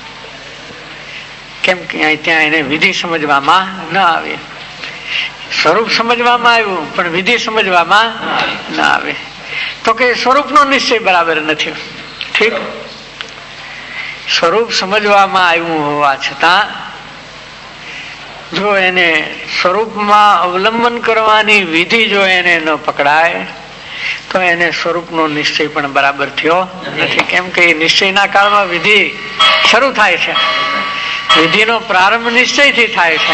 કેમ કે ત્યાં એને વિધિ સમજવામાં ન આવી. સ્વરૂપ સમજવામાં આવ્યું પણ વિધિ સમજવામાં ન આવે, તો કે સ્વરૂપનો નિશ્ચય બરાબર નથી. ઠીક, સ્વરૂપ સમજવામાં આવ્યું હોવા છતાં જો એને સ્વરૂપમાં અવલંબન કરવાની વિધિ જો એને ન પકડાય તો એને સ્વરૂપનો નિશ્ચય પણ બરાબર થયો નથી. કેમ કે નિશ્ચયના કાળમાં વિધિ શરૂ થાય છે, વિધિનો પ્રારંભ નિશ્ચયથી થાય છે.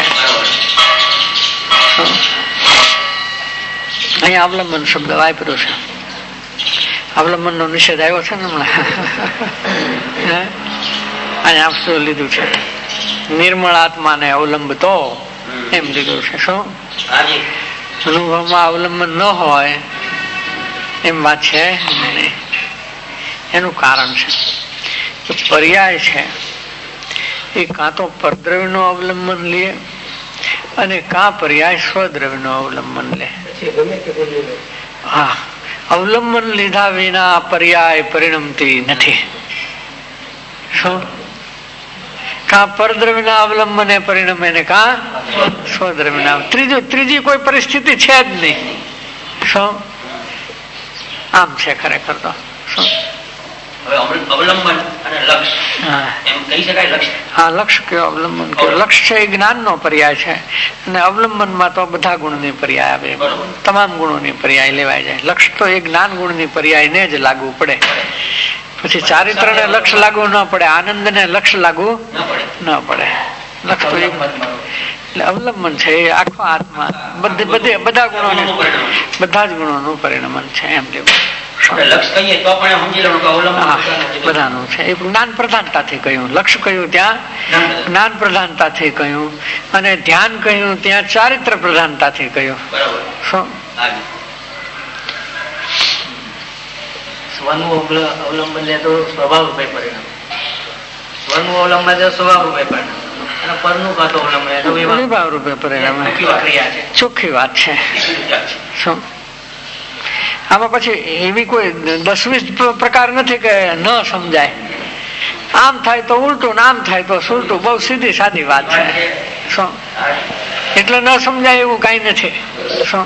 અહીંયા અવલંબન શબ્દ વાપર્યો છે, અવલંબન નો નિષેધ આવ્યો છે ને હમણાં, અહીંયા આપશું લીધું છે નિર્મળ આત્માને અવલંબતો એમ લીધું છે. શું અનુભવમાં અવલંબન ન હોય એમ વાત છે નહીં. એનું કારણ છે પર્યાય છે, એ કાં તો પરદ્રવ્ય નું અવલંબન લે અને કાં પર્યાય સ્વદ્રવ્ય નું અવલંબન લે. હા, અવલંબન લીધા વિના પર્યાય પરિણમતી નથી. શું કાં પરદ્રવ્ય ના અવલંબને પરિણમે ને કાં સ્વદ્રવ્ય ના. ત્રીજું ત્રીજી કોઈ પરિસ્થિતિ છે જ નહીં. શું આમ છે ખરેખર તો. શું અવલંબન અને લક્ષ્ય એમ કહી શકાય. લક્ષ્ય હા, લક્ષ્ય કયો અવલંબન કયો. લક્ષ્ય છે એ જ્ઞાન નો પર્યાય છે અને અવલંબન માં તો બધા ગુણ ની પર્યાય આવે, તમામ ગુણો ની પર્યાય લેવાય જાય. લક્ષ્ય તો એ જ્ઞાન ગુણ ની પર્યાય ને જ લાગુ પડે. પછી ચારિત્ર ને લક્ષ્ય લાગુ ન પડે, આનંદ ને લક્ષ્ય લાગુ ન પડે. લક્ષ્ય તો એટલે અવલંબન છે એ આખો આત્મા બધે બધે બધા ગુણો બધા જ ગુણો નું પરિણમન છે એમ લેવું. બધાનું છે એ જ્ઞાન પ્રધાનતાથી કહ્યું. લક્ષ્ય કહ્યું ત્યાં જ્ઞાન પ્રધાનતાથી કહ્યું, અને ધ્યાન કહ્યું ત્યાં ચારિત્ર પ્રધાનતાથી કહ્યું. શું સ્વનું અવલંબન લે તો સ્વભાવ રૂપે પરિણામ, સ્વનું અવલંબન લે સ્વભાવ રૂપે પરિણામ, અને પરનું કાતો અવલંબન લે તો વિભાવ રૂપે પરિણામ. ચોખ્ખી વાત છે. શું આમાં પછી એવી કોઈ દસ વીસ પ્રકાર નથી કે ન સમજાય. આમ થાય તો ઉલટું ને આમ થાય તો સુલટું. બહુ સીધી સાદી વાત છે. શું એટલે ન સમજાય એવું કઈ નથી. શું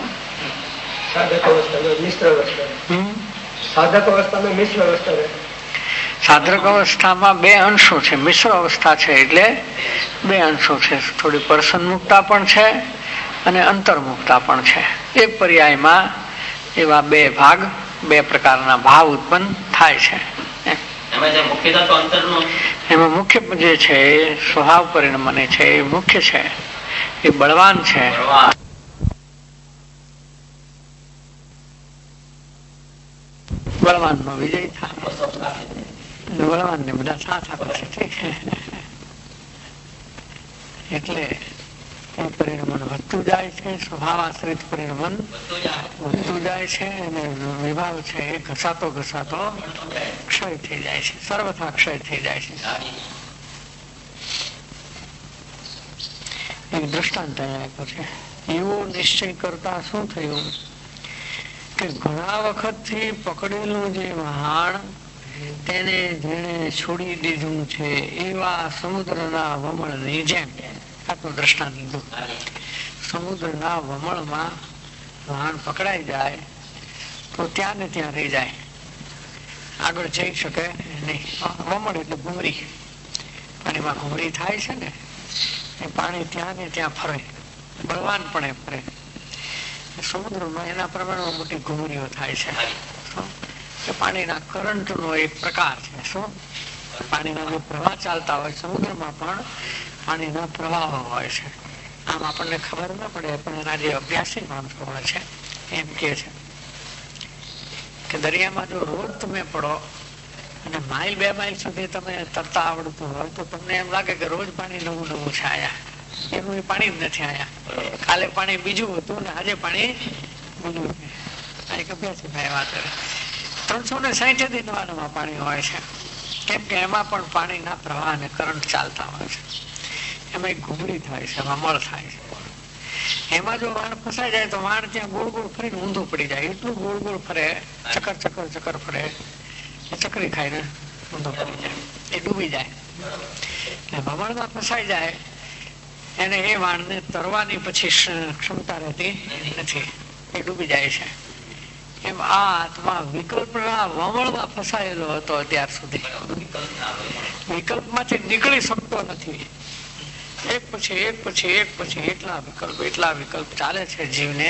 સાધક અવસ્થામાં મિશ્ર અવસ્થા, સાધક અવસ્થામાં બે અંશો છે. મિશ્ર અવસ્થા છે એટલે બે અંશો છે. થોડી પર્સન્મુક્તા પણ છે અને અંતર્મુક્તા પણ છે. એક પર્યાયમાં એવા બે ભાગ, બે પ્રકારના ભાવ ઉત્પન્ન થાય છે. એમાં મુખ્ય જે છે એ સ્વભાવ પરિણમને છે એ મુખ્ય છે, એ બળવાન છે. બળવાન નો વિજય થાય, બળવાન ને બધા સાથ આપે છે. એટલે એ પરિણમન વધતું જાય છે, સ્વભાવ આશ્રિત પરિણમન વધતું જાય છે, અને વિભાવ છે એ ઘસાતો ઘસાતો ક્ષય થઈ જાય છે, સર્વથા ક્ષય થઈ જાય છે. એક દ્રષ્ટાંત આપ્યો છે. એવો નિશ્ચય કરતા શું થયું કે ઘણા વખત થી પકડેલું જે વહાણ તેને જેને છોડી દીધું છે એવા સમુદ્રના વમળની જેમ. આટલું દ્રષ્ટાંત લીધું. સમુદ્રના વમળમાં વહાણ પકડાઈ જાય તો ત્યાં ને ત્યાં રહી જાય, આગળ જઈ શકે નહીં. વમળ એટલે ઘૂમરી, પાણીમાં ઘૂમરી થાય છે ને, એ પાણી ત્યાં ને ત્યાં ફરે, બળવાન પણ ફરે. સમુદ્રમાં એના પ્રમાણમાં મોટી ઘૂમરીઓ થાય છે. પાણીના કરંટ નો એક પ્રકાર છે. શું પાણીના જે પ્રવાહ ચાલતા હોય સમુદ્રમાં પણ પાણીના પ્રવાહો હોય છે. આમ આપણને ખબર ના પડે, પણ એના જે અભ્યાસી માણસો હોય છે એમ કે છે કે દરિયામાં જો રોજ તમે પડો અને માઇલ બે માઇલ સુધી તમે તરતા આવડતું હોય તો તમને એમ લાગે કે રોજ પાણી નવું નવું છે આયા. એનું એ પાણી જ નથી આયા. કાલે પાણી બીજું હતું ને આજે પાણી બીજું. એક અભ્યાસી ભાઈ વાત કરે ત્રણસો ને સાહીઠ દિન નવા પાણી હોય છે, કેમ કે એમાં પણ પાણીના પ્રવાહ અને કરંટ ચાલતા હોય છે. એમાં એક ઘૂમરી થાય છે, વમળ થાય છે. એમાં જો વાણ ફસાઈ જાય તો વાણ ત્યાં ગોળ ગોળ ફરીને ઊંધું પડી જાય. એટલું ગોળ ગોળ ફરે, ચક્કર ચક્કર ચક્કર ફરે, ચકરી ખાઈને ઊંધું પડી જાય, એ ડૂબી જાય. વમળમાં ફસાઈ જાય એને એ વાણને તરવાની પછી ક્ષમતા રહેતી નથી, એ ડૂબી જાય છે. એમ આ આત્મા વિકલ્પના વમળમાં ફસાયેલો હતો અત્યાર સુધી. વિકલ્પમાંથી નીકળી શકતો નથી. એક પછી એક પછી એક પછી એટલા વિકલ્પ એટલા વિકલ્પ ચાલે છે જીવને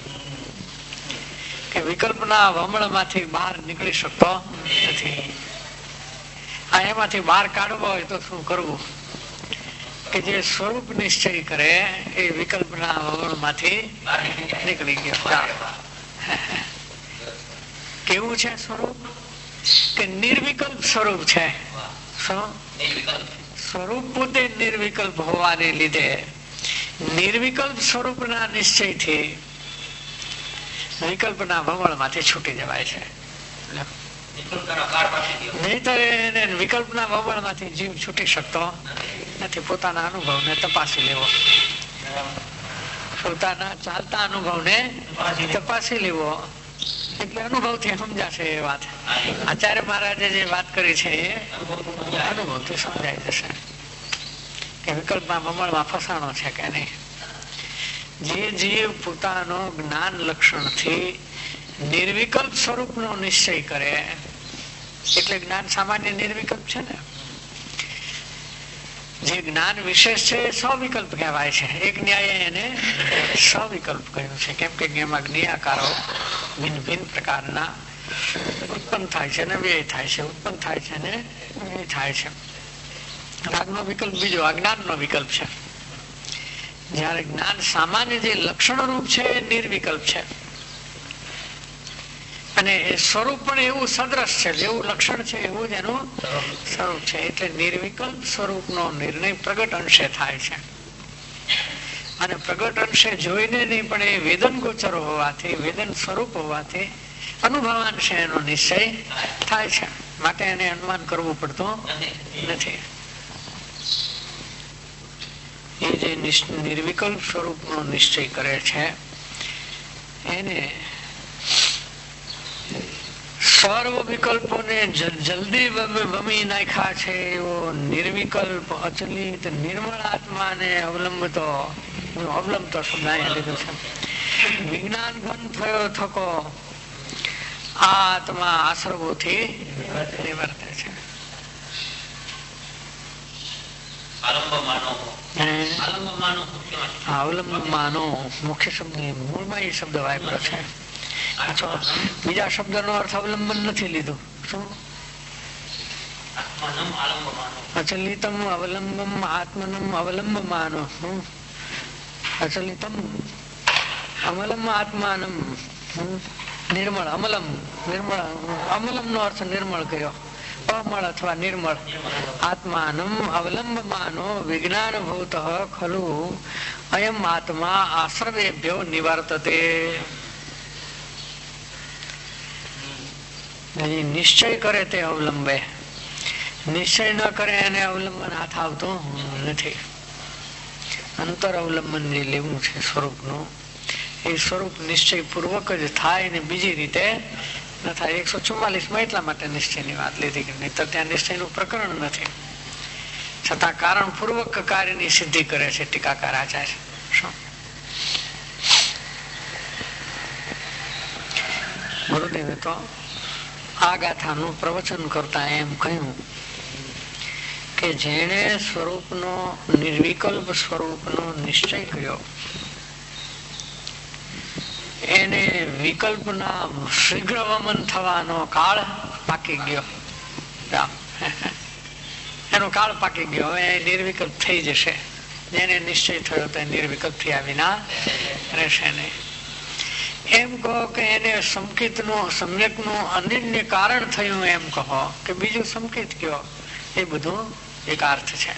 કે વિકલ્પના વમળમાંથી બહાર નીકળી શકતો નથી. આ એમાંથી બહાર કાઢવો હોય તો શું કરવું કે જે સ્વરૂપ નિશ્ચય કરે એ વિકલ્પના વમળમાંથી નીકળી ગયો. કેવું છે સ્વરૂપ કે નિર્વિકલ્પ સ્વરૂપ છે. સ્વરૂપ પોતે નિર્વિકલ્પ હોવાને લીધે નિર્વિકલ્પ સ્વરૂપના નિશ્ચયથી વિકલ્પના વમળમાંથી છૂટી જવાય છે. નહીતર એને વિકલ્પના વમળમાંથી જીવ છૂટી શકતો નથી. પોતાના અનુભવને તપાસી લેવો, પોતાના ચાલતા અનુભવને તપાસી લેવો એટલે અનુભવથી સમજાશે એ વાત. આચાર્ય મહારાજે જે વાત કરી છે એ અનુભવથી સમજાઈ જશે કે વિકલ્પમાં વમળમાં ફસાણો છે કે નહીં. જે જીવ પોતાનો જ્ઞાન લક્ષણથી નિર્વિકલ્પ સ્વરૂપનો નિશ્ચય કરે એટલે જ્ઞાન સામાન્ય નિર્વિકલ્પ છે ને. જે જ્ઞાન વિશેષ છે એ સવિકલ્પ કહેવાય છે. એક ન્યાય એને સવિકલ્પ કહ્યું છે, કેમ કે એમાં જ્ઞાકારો ભિન્ન ભિન્ન પ્રકારના ઉત્પન્ન થાય છે ને વ્યય થાય છે, ઉત્પન્ન થાય છે ને વ્યય થાય છે. રાગનો વિકલ્પ બીજો અજ્ઞાનનો વિકલ્પ છે. જયારે જ્ઞાન સામાન્ય જે લક્ષણ રૂપ છે એ નિર્વિકલ્પ છે અને એ સ્વરૂપ પણ એવું સદ્રશ છે, જેવું લક્ષણ છે એવું જ એનું સ્વરૂપ છે. એટલે નિર્વિકલ્પ સ્વરૂપનો નિર્ણય પ્રગટ અંશે થાય છે અને પ્રગટ અંશે જોઈને નહીં પણ એ વેદન ગોચર હોવાથી, વેદન સ્વરૂપ હોવાથી અનુભવાંશે એનો નિશ્ચય થાય છે. માટે એને અનુમાન કરવું પડતું નથી. એ જે નિર્વિકલ્પ સ્વરૂપનો નિશ્ચય કરે છે એને સર્વ વિકલ્પોને જલ્દી વમી નાખ્યા છે એવો નિર્વિકલ્પ અચલિત નિર્મળ આત્માને અવલંબતો અવલંબતો શબ્દ અહીંયા લીધો છે. વિજ્ઞાન ઘન થયો થકો આ આત્મા આશ્રવોથી નિવર્તે છે. અવલંબ માનો મુખ્ય શબ્દ મૂળમાં એ શબ્દ વાપર્યો છે. બીજા શબ્દ નો અર્થ અવલંબન નથી લીધું. શું અચલિતમ અવલંબમ આત્મનમ અવલંબ માનો. અચલિતમ અમલમ આત્માનમ નિર્મળ અમલમ નિર્મળ અમલમ નો અર્થ નિર્મળ કર્યો. અમળ અથવા નિર્મળ આત્માનમ અવલંબમાનો વિજ્ઞાન ભૂત ખલુ અયમ આત્મા આશ્રવેભ્યો નિવર્તતે. નિશ્ચય કરે તે અવલંબે, નિશ્ચય ન કરે એને અવલંબન હાથ આવતું નથી. અંતર અવલંબન જે લેવું છે સ્વરૂપનું, એ સ્વરૂપ નિશ્ચય પૂર્વક જ થાય ને બીજી રીતે ન થાય. એકસો ચુમ્માલીસ માં એટલા માટે નિશ્ચયની વાત લીધી કે નહીં તો ત્યાં નિશ્ચયનું પ્રકરણ નથી, છતાં કારણ પૂર્વક કાર્યની સિદ્ધિ કરે છે ટીકાકાર આચાર્ય. શું ગુરુદેવે તો આ ગાથાનું પ્રવચન કરતા એમ કહ્યું કે જેણે સ્વરૂપનો નિર્વિકલ્પ સ્વરૂપનો નિશ્ચય કર્યો એને વિકલ્પના શીઘ્ર વમન થવાનો કાળ પાકી ગયો. એનો કાળ પાકી ગયો, હવે નિર્વિકલ્પ થઈ જશે. જેને નિશ્ચય થયો તો નિર્વિકલ્પ થયા વિના રહેશે નહીં. એમ કહો કે એને સંકિત નું સમ્યક નું અનન્ય કારણ થયું એમ કહો કે બીજું સંકિત કયો, એ બધું એક અર્થ છે.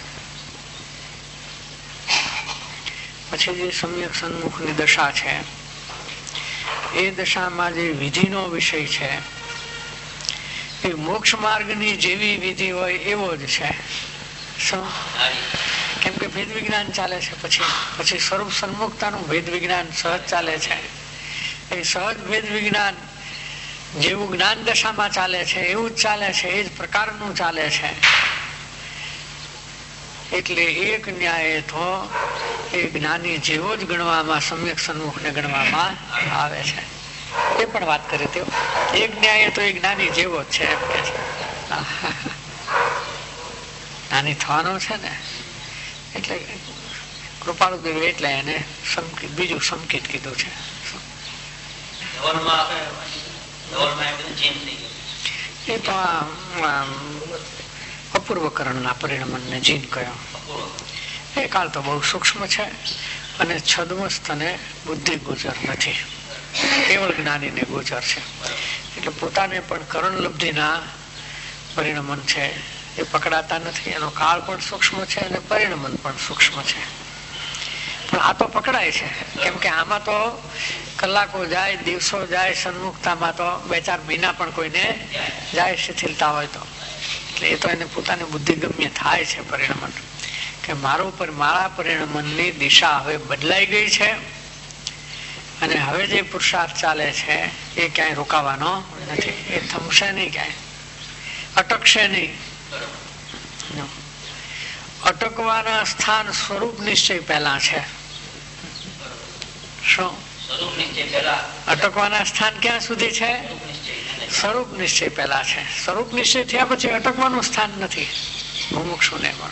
પછી જે સમ્યક સન્મુખની દશા છે એ દશામાં જે વિધિનો વિષય છે એ મોક્ષ માર્ગની જેવી વિધિ હોય એવો જ છે. શું? કેમ કે ભેદ વિજ્ઞાન ચાલે છે, પછી પછી સ્વરૂપ સન્મુખતાનું ભેદ વિજ્ઞાન સહજ ચાલે છે. એ સહજ ભેદ વિજ્ઞાન જેવું જ્ઞાન દશામાં ચાલે છે એવું જ ચાલે છે, એ જ પ્રકારનું ચાલે છે. એટલે એક ન્યાય તો એ જ્ઞાની જેવો જ ગણવામાં, સમ્યક સન્મુખ ને ગણવામાં આવે છે. એ પણ વાત કરી તેઓ એક ન્યાય તો એ જ્ઞાની જેવો જ છે એમ કે છે. જ્ઞાની થવાનો છે ને એટલે કૃપાળુ દેવ એટલે એને સંકિત, બીજું સંકિત કીધું છે. એ તો અપૂર્વકરણના પરિણમને જીન કયો. એ કાળ તો બહુ સૂક્ષ્મ છે અને છદ્મસ્થ અને બુદ્ધિ ગોચર નથી, કેવળ જ્ઞાનીને ગોચર છે. એટલે પોતાને પણ કરણ લબ્ધિના પરિણમન છે એ પકડાતા નથી. એનો કાળ પણ સૂક્ષ્મ છે અને પરિણમન પણ સૂક્ષ્મ છે. પણ આ તો પકડાય છે, કેમ કે આમાં તો કલાકો જાય, દિવસો જાય. સન્મુખતામાં તો બે ચાર મહિના પણ કોઈને જાય શિથિલતા હોય તો. એટલે એ તો એને પોતાની બુદ્ધિગમ્ય થાય છે પરિણમન, કે મારો પર મારા પરિણમનની દિશા હવે બદલાઈ ગઈ છે અને હવે જે પુરુષાર્થ ચાલે છે એ ક્યાંય રોકાવાનો નથી. એ થમશે નહીં, ક્યાંય અટકશે નહીં. અટકવાના સ્થાન સ્વરૂપ નિશ્ચય પહેલા છે. શું? અટકવાના સ્થાન ક્યાં સુધી છે? સ્વરૂપ નિશ્ચય પહેલા છે. સ્વરૂપ નિશ્ચય થયા પછી અટકવાનું સ્થાન નથી મુમુક્ષુને પણ.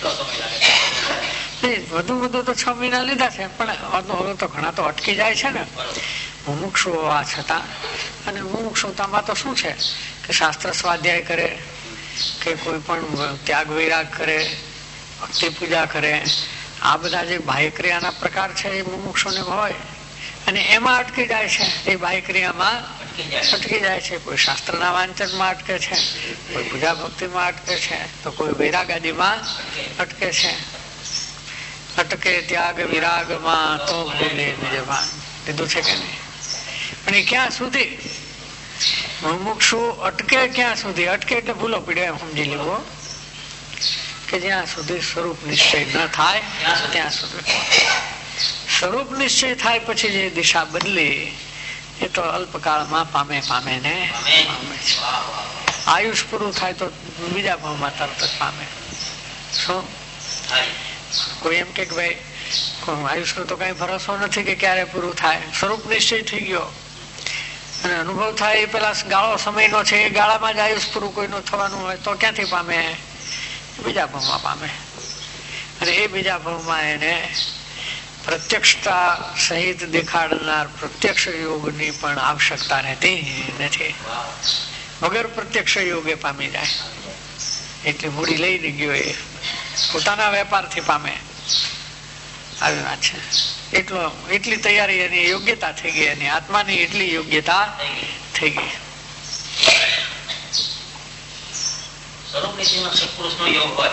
વધુ વધુ તો છ મહિના લીધા છે, પણ હવે તો ઘણા તો અટકી જાય છે ને મુમુક્ષુ હોવા છતાં. અને મુમુક્ષુતામાં તો શું છે કે શાસ્ત્ર સ્વાધ્યાય કરે કે કોઈ પણ ત્યાગ વૈરાગ કરે, ભક્તિ પૂજા કરે, આ બધા જે બાહ્ય ક્રિયાના પ્રકાર છે એ મુમુક્ષુને હોય અને એમાં અટકી જાય છે. એ બાહ્ય ક્રિયામાં અટકી જાય છે. કોઈ શાસ્ત્રના વાંચનમાં અટકે છે, કોઈ પૂજા ભક્તિમાં અટકે છે, તો કોઈ વૈરાગ આદિમાં અટકે છે. અટકે ત્યાગ વિરાગમાં તો ભૂલે નિજભાન. લીધું છે કે નહીં? પણ એ ક્યાં સુધી મુમુક્ષુ અટકે? ક્યાં સુધી અટકે? એટલે ભૂલો પીડ્યો એમ સમજી લેવો કે જ્યાં સુધી સ્વરૂપ નિશ્ચય ન થાય ત્યાં સુધી. સ્વરૂપ નિશ્ચય થાય પછી જે દિશા બદલી એ તો અલ્પકાળમાં પામે પામે ને પામે છે. આયુષ પૂરું થાય તો બીજા ભાવમાં તરત જ પામે. શું? કોઈ એમ કે ભાઈ આયુષ નો તો કઈ ભરોસો નથી કે ક્યારે પૂરું થાય. સ્વરૂપ નિશ્ચય થઈ ગયો અને અનુભવ થાય એ પેલા ગાળો સમયનો છે, એ ગાળામાં જ આયુષ પૂરું કોઈનું થવાનું હોય તો ક્યાંથી પામે? બીજા ભાવમાં પામે. અને એ બીજા ભાવમાં એને પ્રત્યક્ષતા સહિત દેખાડનાર પ્રત્યક્ષ યોગની પણ આવશ્યકતા રહેતી નથી. વગર પ્રત્યક્ષ યોગે પામી જાય. એટલી મૂડી લઈને ગયો એ પોતાના વેપારથી પામે આવી વાત છે. એટલો એટલી તૈયારી એની યોગ્યતા થઈ ગઈ, એની આત્માની એટલી યોગ્યતા થઈ ગઈ. સ્વરૂપ નિશ્ચયમાં સત્પુરુષનો યોગ હોય,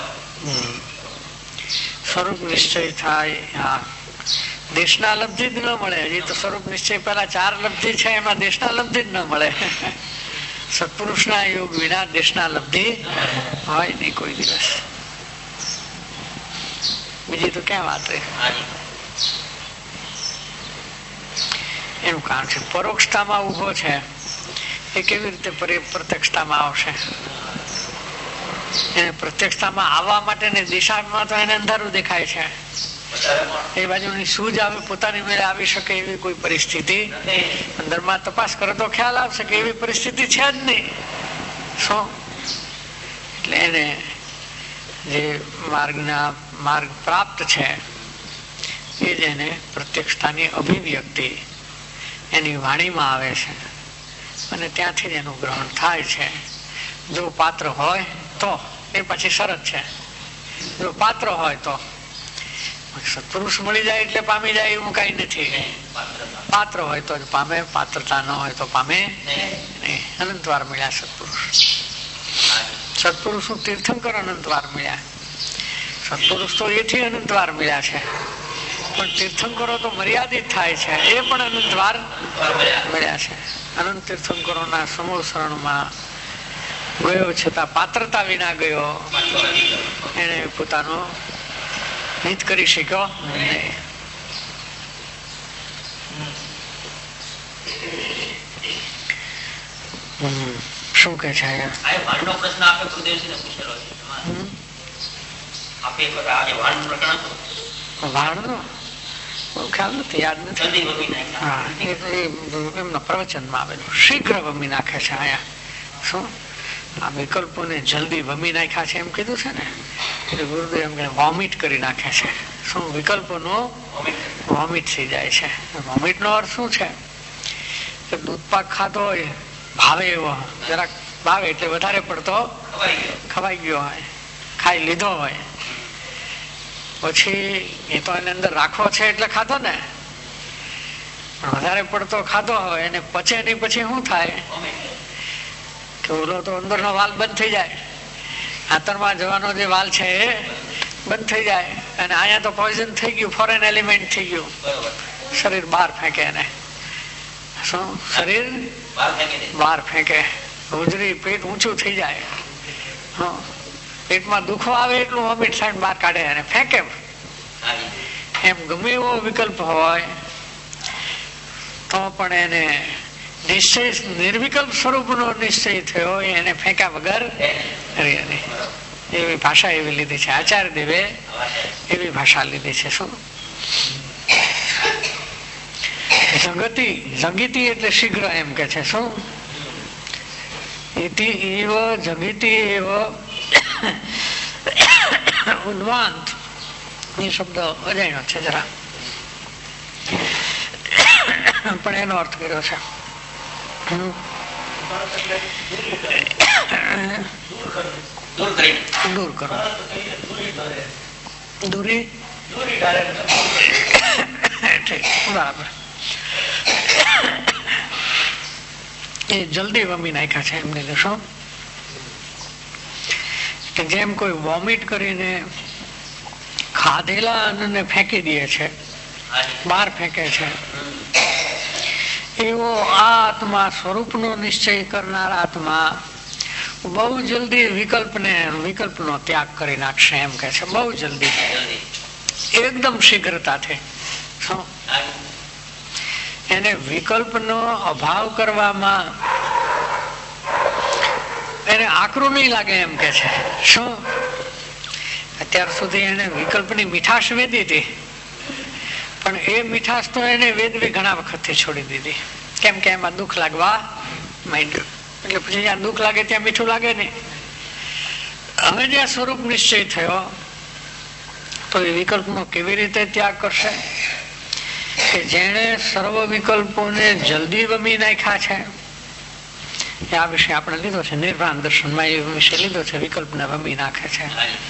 સ્વરૂપ નિશ્ચય થાય. હા, દેશના લબ્ધિ જ ન મળે. હજી તો સ્વરૂપ નિશ્ચય પેલા ચાર લબ્ધિ છે, એમાં દેશના લબ્ધિ જ ન મળે. સત્પુરુષના યોગ વિના દેશના લબ્ધિ હોય નહીં કોઈ દિવસ. બીજી તો ક્યાં વાત રહે. એનું કારણ છે પરોક્ષતામાં ઉભો છે એ કેવી રીતે પ્રત્યક્ષતામાં આવશે? એને પ્રત્યક્ષતામાં આવવા માટેની દિશામાં તો એને અંધારું દેખાય છે. એ બાજુની સૂઝ આવે, પોતાની મેળે આવી શકે એવી કોઈ પરિસ્થિતિ અંદરમાં તપાસ કરે તો ખ્યાલ આવશે કે એવી પરિસ્થિતિ છે જ નહીં. શું એટલે એને જે માર્ગના માર્ગ પ્રાપ્ત છે એ જ એને પ્રત્યક્ષતાની અભિવ્યક્તિ એની વાણીમાં આવે છે અને ત્યાંથી જ એનું ગ્રહણ થાય છે. જો પાત્ર હોય તો એ પછી શરત છે. જો પાત્ર હોય તો સત્પુરુષ મળી જાય એટલે પામી જાય એવું કઈ નથી. પાત્ર હોય તો જ પામે, પાત્રતા ન હોય તો પામે નહીં. અનંતવાર મળ્યા સત્પુરુષ. સત્પુરુષ નું તીર્થંકર અનંતવાર મળ્યા. સત્પુરુષ તો એથી અનંતવાર મળ્યા છે, પણ તીર્થંકરો તો મર્યાદિત થાય છે, એ પણ અનંતવાર મળ્યા છે. અનંત તીર્થંકરોના સમૂહ શરણમાં ગયો છતાં પાત્રતા વિના ગયો, એને પોતાનો હિત કરી શક્યો નહીં. શું કે છે પ્રશ્ન આપે ગુરુદેવજીને પૂછેલો છે. વાળનો ખ્યાલ નથી, યાદ નથી. હા, એમના પ્રવચનમાં આવેલું શીઘ્ર વમી નાખે છે. અહીંયા શું આ વિકલ્પોને જલ્દી વમી નાખ્યા છે એમ કીધું છે ને, એટલે ગુરુદેવ એમ કે વોમિટ કરી નાખે છે. શું વિકલ્પોનો વોમિટ થઈ જાય છે. વોમિટ નો અર્થ શું છે? કે દૂધ પાક ખાધો હોય, ભાવે એવો, જરાક ભાવે એટલે વધારે પડતો ખવાઈ ગયો હોય, ખાઈ લીધો હોય, પછી એ તો એની અંદર રાખવો છે એટલે ખાધો ને, પણ વધારે પડતો ખાધો હોય એને પચે નહીં, પછી શું થાય કે ઓલો તો અંદરનો વાલ બંધ થઈ જાય, આંતરમાં જવાનો જે વાલ છે એ બંધ થઈ જાય, અને અહીંયા તો પોઈઝન થઈ ગયું, ફોરેન એલિમેન્ટ થઈ ગયું, શરીર બહાર ફેંકે એને. શું શરીર બહાર ફેંકે, હોજરી પેટ ઊંચું થઈ જાય, હા, પેટમાં દુખો આવે એટલું વોમિટ થાય, બહાર કાઢે અને ફેંકે. એમ ગમે એવો વિકલ્પ હોય તો પણ એને નિશ્ચય નિર્વિકલ્પ સ્વરૂપનો નિશ્ચય થયો એને ફેંક્યા વગર એવી ભાષા એવી લીધી છે. આચાર્ય દેવે એવી ભાષા લીધી છે. શું જગતી જગીતી એટલે શીઘ્ર એમ કે છે. શું ઇતિ એવ જગીતી એવ ઉન્વાંત એ શબ્દ અજાણ્યો છે જરા, પણ એનો અર્થ કર્યો છે દૂર કરો. દૂરી બરાબર. એ જલ્દી વમી નાખ્યા છે એમને દેશો કે જેમ કોઈ વોમિટ કરીને ખાધેલા અન્નને ફેંકી દે છે, બહાર ફેંકે છે, એવો આ આત્મા સ્વરૂપનો નિશ્ચય કરનાર આત્મા બહુ જલ્દી વિકલ્પને વિકલ્પનો ત્યાગ કરી નાખશે એમ કે છે. બહુ જલ્દી, એકદમ શીઘ્રતાથી. એને વિકલ્પનો અભાવ કરવામાં એને આકરું નહીં લાગે એમ કે છે. શું અત્યાર સુધી એને વિકલ્પની મીઠાશ વેદી હતી, પણ એ મીઠાશ તો એને વેદવી ઘણા વખતથી છોડી દીધી. કેમ કે એમાં દુઃખ લાગવા માંડ્યું, એટલે પછી જ્યાં દુઃખ લાગે ત્યાં મીઠું લાગે નહીં. હવે જ્યાં સ્વરૂપ નિશ્ચય થયો તો એ વિકલ્પનો કેવી રીતે ત્યાગ કરશે? કે જેણે સર્વ વિકલ્પોને જલ્દી વમી નાખ્યા છે, આ વિશે આપણે લીધો છે નિર્વાણ દર્શનમાં, એ વિશે લીધો છે. વિકલ્પને વમી નાખે છે,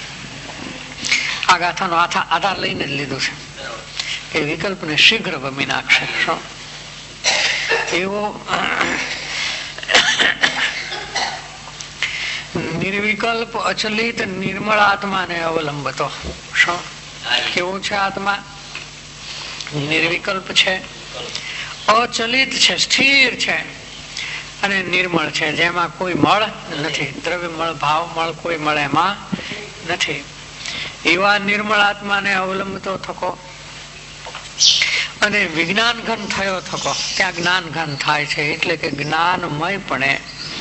આ ગાથાનો આધાર લઈને જ લીધું છે કે વિકલ્પને શીઘ્ર વમી નાખશે. શું એવો નિર્વિકલ્પ અચલિત નિર્મળ આત્માને અવલંબતો. શું કેવું છે? આત્મા નિર્વિકલ્પ છે, અચલિત છે, સ્થિર છે અને નિર્મળ છે, જેમાં કોઈ મળ નથી, દ્રવ્ય મળ, ભાવ મળ કોઈ મળ એમાં નથી. એવા નિર્મળ આત્માને અવલંબતો થકો અને વિજ્ઞાન ઘન થયો થકો. ત્યાં જ્ઞાન ઘન થાય છે એટલે કે જ્ઞાનમય પણ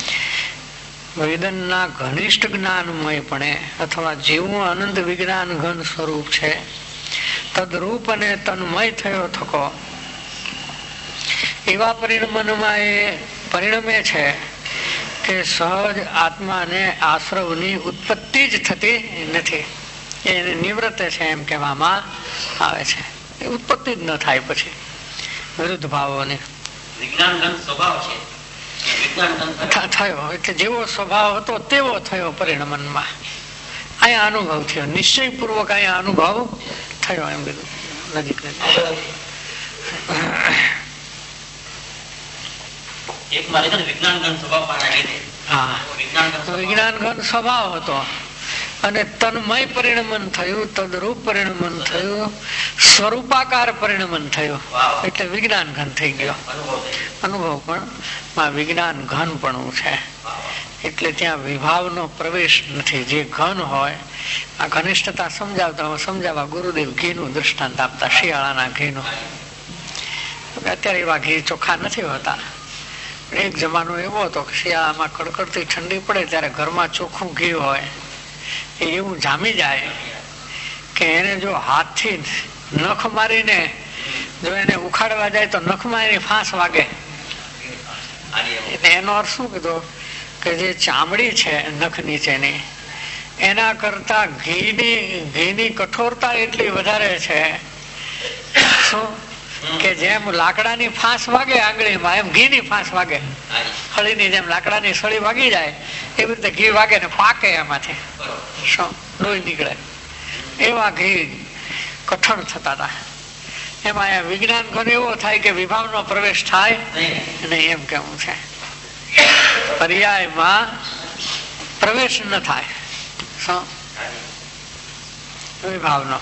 વેદનના ઘનિષ્ઠ જ્ઞાનમય પણ અથવા જેવું અનંત વિજ્ઞાન ઘન સ્વરૂપ છે તદરૂપ અને તન્મય થયો થકો. એવા પરિણમનમાં એ પરિણમે છે કે સહજ આત્માને આશ્રવની ઉત્પત્તિ જ થતી નથી, એને નિવૃત્ત છે એમ કહેવામાં આવે છે. એ ઉત્પત્તિ જ ન થાય પછી વિરુદ્ધ ભાવોની. થયો એટલે જેવો સ્વભાવ હતો તેવો થયો પરિણમનમાં. અહીંયા અનુભવ થયો, નિશ્ચય પૂર્વક અહીંયા અનુભવ થયો એમ કીધું નજીક નજીક. વિજ્ઞાન ઘન સ્વભાવ હતો અને તન્મય પરિણમન થયું, તદરૂપ પરિણમન થયું, સ્વરૂપાકાર પરિણમન થયું એટલે વિજ્ઞાન ઘન થઈ ગયો. અનુભવ પણ વિજ્ઞાન ઘન પણ છે એટલે ત્યાં વિભાવનો પ્રવેશ નથી. જે ઘન હોય આ ઘનિષ્ઠતા સમજાવતા સમજાવવા ગુરુદેવ ઘીનું દૃષ્ટાંત આપતા, શિયાળાના ઘીનું. અત્યારે એવા ઘી ચોખ્ખા નથી હોતા. એક જમાનો એવો હતો કે શિયાળામાં કડકડતી ઠંડી પડે ત્યારે ઘરમાં ચોખ્ખું ઘી હોય એ એવું જામી જાય કે એને જો હાથથી નખ મારીને જો એને ઉખાડવા જાય તો નખમાં એની ફાંસ વાગે. એનો અર્થ શું કીધો કે જે ચામડી છે નખ નીચેની એના કરતા ઘીની ઘીની કઠોરતા એટલી વધારે છે શું કે જેમ લાકડાની ફાંસ વાગે આંગળીમાં એમ ઘીની ફાંસ વાગે. હળીની જેમ લાકડાની સળી વાગી જાય એવી રીતે ઘી વાગે ને પાકે એમાંથી શું લોહી નીકળે. એવા ઘી કઠણ થતા હતા. એમાં વિજ્ઞાન ઘન એવો થાય કે વિભાવનો પ્રવેશ થાય નહીં એમ કેવું છે. પર્યાયમાં પ્રવેશ ન થાય શું વિભાવનો,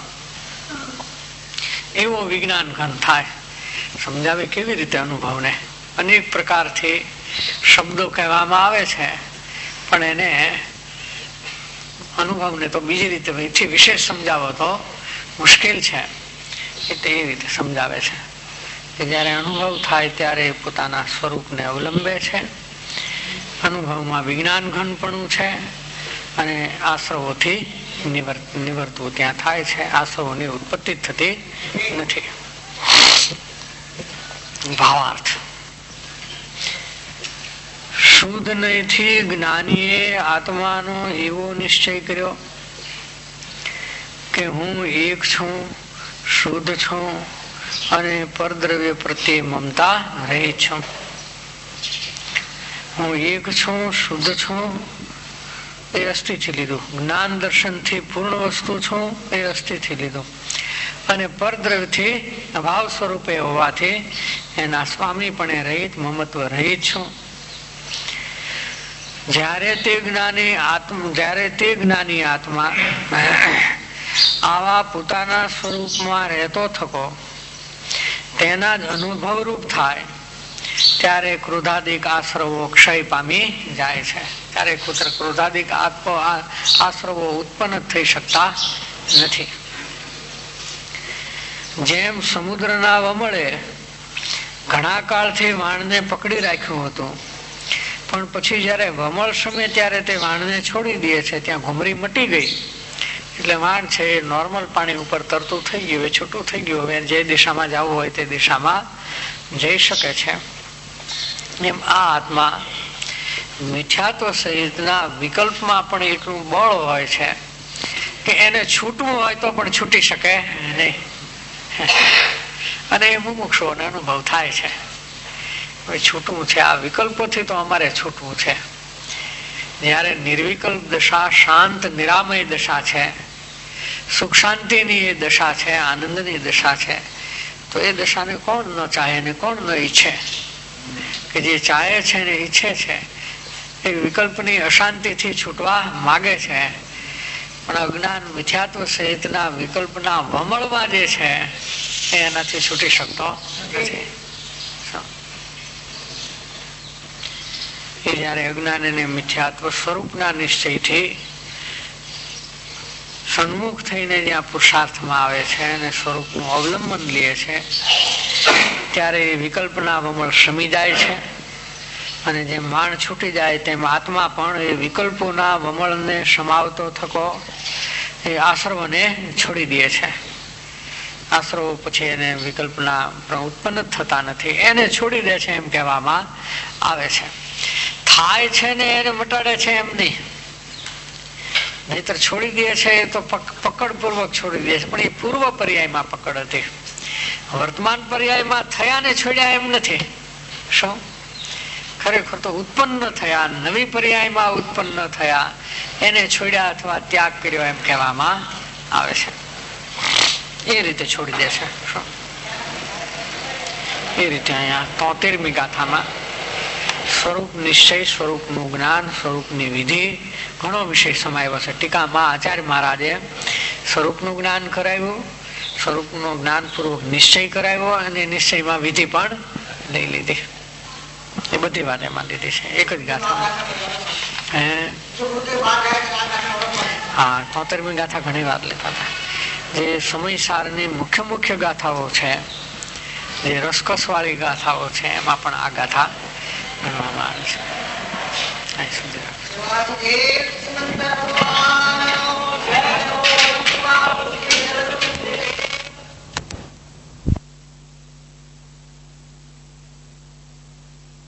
એવો વિજ્ઞાન ઘન થાય. સમજાવે કેવી રીતે અનુભવને? અનેક પ્રકારથી શબ્દો કહેવામાં આવે છે પણ એને અનુભવને તો બીજી રીતે એથી વિશેષ સમજાવો તો મુશ્કેલ છે. એટલે એ રીતે સમજાવે છે કે જયારે અનુભવ થાય ત્યારે પોતાના સ્વરૂપને અવલંબે છે. અનુભવમાં વિજ્ઞાન ઘનપણું છે અને આશ્રવોથી નિવર્તવું ત્યાં થાય છે. આશ્રવોની ઉત્પત્તિ થતી નથી. ભાવાર્થ શુદ્ધ નહીંથી જ્ઞાનીએ આત્માનો એવો નિશ્ચય કર્યો કે હું એક છું, શુદ્ધ છું અને પરદ્રવ્ય પ્રત્યે મમતા રહી છું. હું એક છું, શુદ્ધ છું એ અસ્થિથી લીધું. જ્ઞાન દર્શન થી પૂર્ણ વસ્તુ છું એ અસ્થિથી લીધું. અને પરદ્રવ્યથી અભાવ સ્વરૂપે હોવાથી એના સ્વામી પણ રહિત, મમત્વ રહિત છું. જ્યારે તે જ્ઞાની આત્મા જ્યારે તે જ્ઞાની આત્મા આવા પોતાના સ્વરૂપમાં રહેતો થકો તેના જ અનુભવ રૂપ થાય ત્યારે ક્રોધાદિક આશ્રવો ક્ષય પામી જાય છે. ત્યારે ક્રોધાદિક આશ્રવો ઉત્પન્ન થઈ શકતા નથી. જેમ સમુદ્રના વમળે ઘણા કાળથી વાણને પકડી રાખ્યું હતું પણ પછી જયારે વમળ સમે ત્યારે તે વાણને છોડી દે છે. ત્યાં ઘુમરી મટી ગઈ એટલે વાણ છે એ નોર્મલ પાણી ઉપર તરતું થઈ ગયું, છૂટું થઈ ગયું. હવે જે દિશામાં જવું હોય તે દિશામાં જઈ શકે છે. એમ આ આત્મા મિથ્યાત્વ સહિતના વિકલ્પમાં પણ એટલું બળ હોય છે કે એને છૂટવું હોય તો પણ છૂટી શકે નહીં. અને એ મુમુક્ષુઓને અનુભવ થાય છે છૂટવું છે. આ વિકલ્પોથી તો અમારે છૂટવું છે. જયારે નિર્વિકલ્પ દશા, શાંત નિરામય દશા છે, સુખ શાંતિની એ દશા છે, આનંદની દશા છે, તો એ દશાને કોણ ન ચાહે ને કોણ ન ઈચ્છે? કે જે ચાહે છે ને ઈચ્છે છે એ વિકલ્પની અશાંતિથી છૂટવા માગે છે, પણ અજ્ઞાન મિથ્યાત્વ સહિતના વિકલ્પના વમળમાં જે છે એ એનાથી છૂટી શકતો નથી. એ જયારે અજ્ઞાન એને મિથ્યાત્વ સ્વરૂપના નિશ્ચયથી સન્મુખ થઈને જ્યાં પુરુષાર્થમાં આવે છે અને સ્વરૂપનું અવલંબન લે છે, ત્યારે વિકલ્પના વમળ શમી જાય છે. અને જેમ માણ છૂટી જાય તેમ આત્મા પણ એ વિકલ્પોના વમળને સમાવતો થકો એ આશ્રવને છોડી દે છે. આશ્રવો પછી એને વિકલ્પના ઉત્પન્ન થતા નથી, એને છોડી દે છે એમ કહેવામાં આવે છે. થાય છે ને એને મટાડે છે એમ નહીં, નહીતર છોડી દે છે એ તો પકડ પૂર્વક છોડી દે છે, પણ એ પૂર્વ પર્યાયમાં પકડ હતી. વર્તમાન પર્યાયમાં થયા ને છોડ્યા એમ નથી. શું ખરેખર તો ઉત્પન્ન થયા, નવી પર્યાયમાં ઉત્પન્ન થયા, એને છોડ્યા અથવા ત્યાગ કર્યો એમ કહેવામાં આવે છે. એ રીતે છોડી દે છે. શું એ રીતે અહીંયા તોતેરમી ગાથામાં સ્વરૂપ નિશ્ચય, સ્વરૂપનું જ્ઞાન, સ્વરૂપની વિધિ ઘણો વિષય સમાયો છે. ટીકામાં આચાર્ય મહારાજે સ્વરૂપનું જ્ઞાન કરાવ્યું, સ્વરૂપનું જ્ઞાન પૂર્વક નિશ્ચય કરાવ્યો અને નિશ્ચયમાં વિધિ પણ લઈ લીધી. એ બધી વાત એમાં લીધી છે એક જ ગાથામાં. હા, તોતેરમી ગાથા ઘણી વાર લેતા હતા. જે સમયસારની મુખ્ય મુખ્ય ગાથાઓ છે, જે રસકસ વાળી ગાથાઓ છે, એમાં પણ આ ગાથા ગણવામાં આવે છે. અહીં સુધી રાખો.